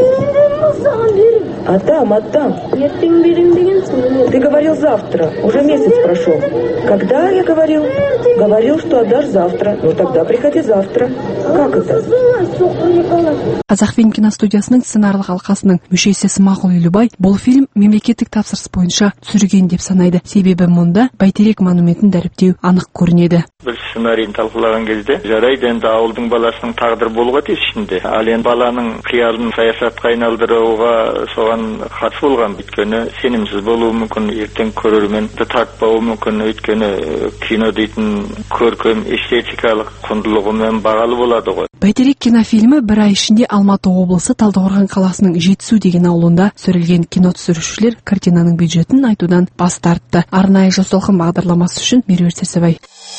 Отдам. Ты говорил завтра, уже месяц прошел. Когда я говорил? Говорил, что отдашь завтра. Ну тогда приходи завтра. Как это? Қазақфильм киностудиясының сценарлық алқасының мүшесі Смағұл Елубай бұл фильм мемлекеттік тапсырыс бойынша түсірілген деп санайды. Себебі мұнда Бәйтерек монументін дәріптеу анық көрінеді. Біз сценарийін талқылаған кезде жарайды енді ауылдың баласының тағдыры болуға тиіс ішінде. Ал енді баланың қиялын саясатқа айналдыруға соған қатысы болған. Өйткені сенімсіз болуы мүмкін, ертең көрерменді тартпауы мүмкін. Өйткені кино дейтін көркем эстетикалық құндылығымен бағалы болады ғой. Бәйтерек кинофильмі бір ай ішінде Алматы облысы Талдықорған қаласының Жетісу деген ауылында түсірілген. Кино түсірушілер картинаның бюджетін айтудан бас тартты. Арнайы Жас толқын бағдарламасы үшін Меруерт Сәрсебай.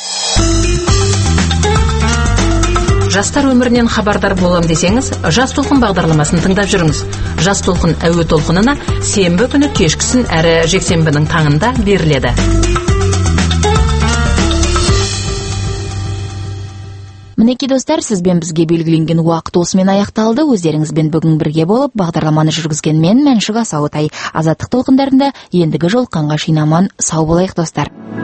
Жастар өмірінен хабардар болам десеңіз, Жас толқын бағдарламасын тыңдап жүріңіз. Жас толқын әуе толқынына сенбі күні кешкісін әрі жексенбінің таңында беріледі. Мінеки достар, сізбен бізге белгіленген уақыт осымен аяқталды. Өздеріңізбен бүгін бірге болып, бағдарламаны жүргізген мен Мәншүк Асауытай. Азаттық толқындарында ендігі жолыққанға шейін аман сау болайық достар.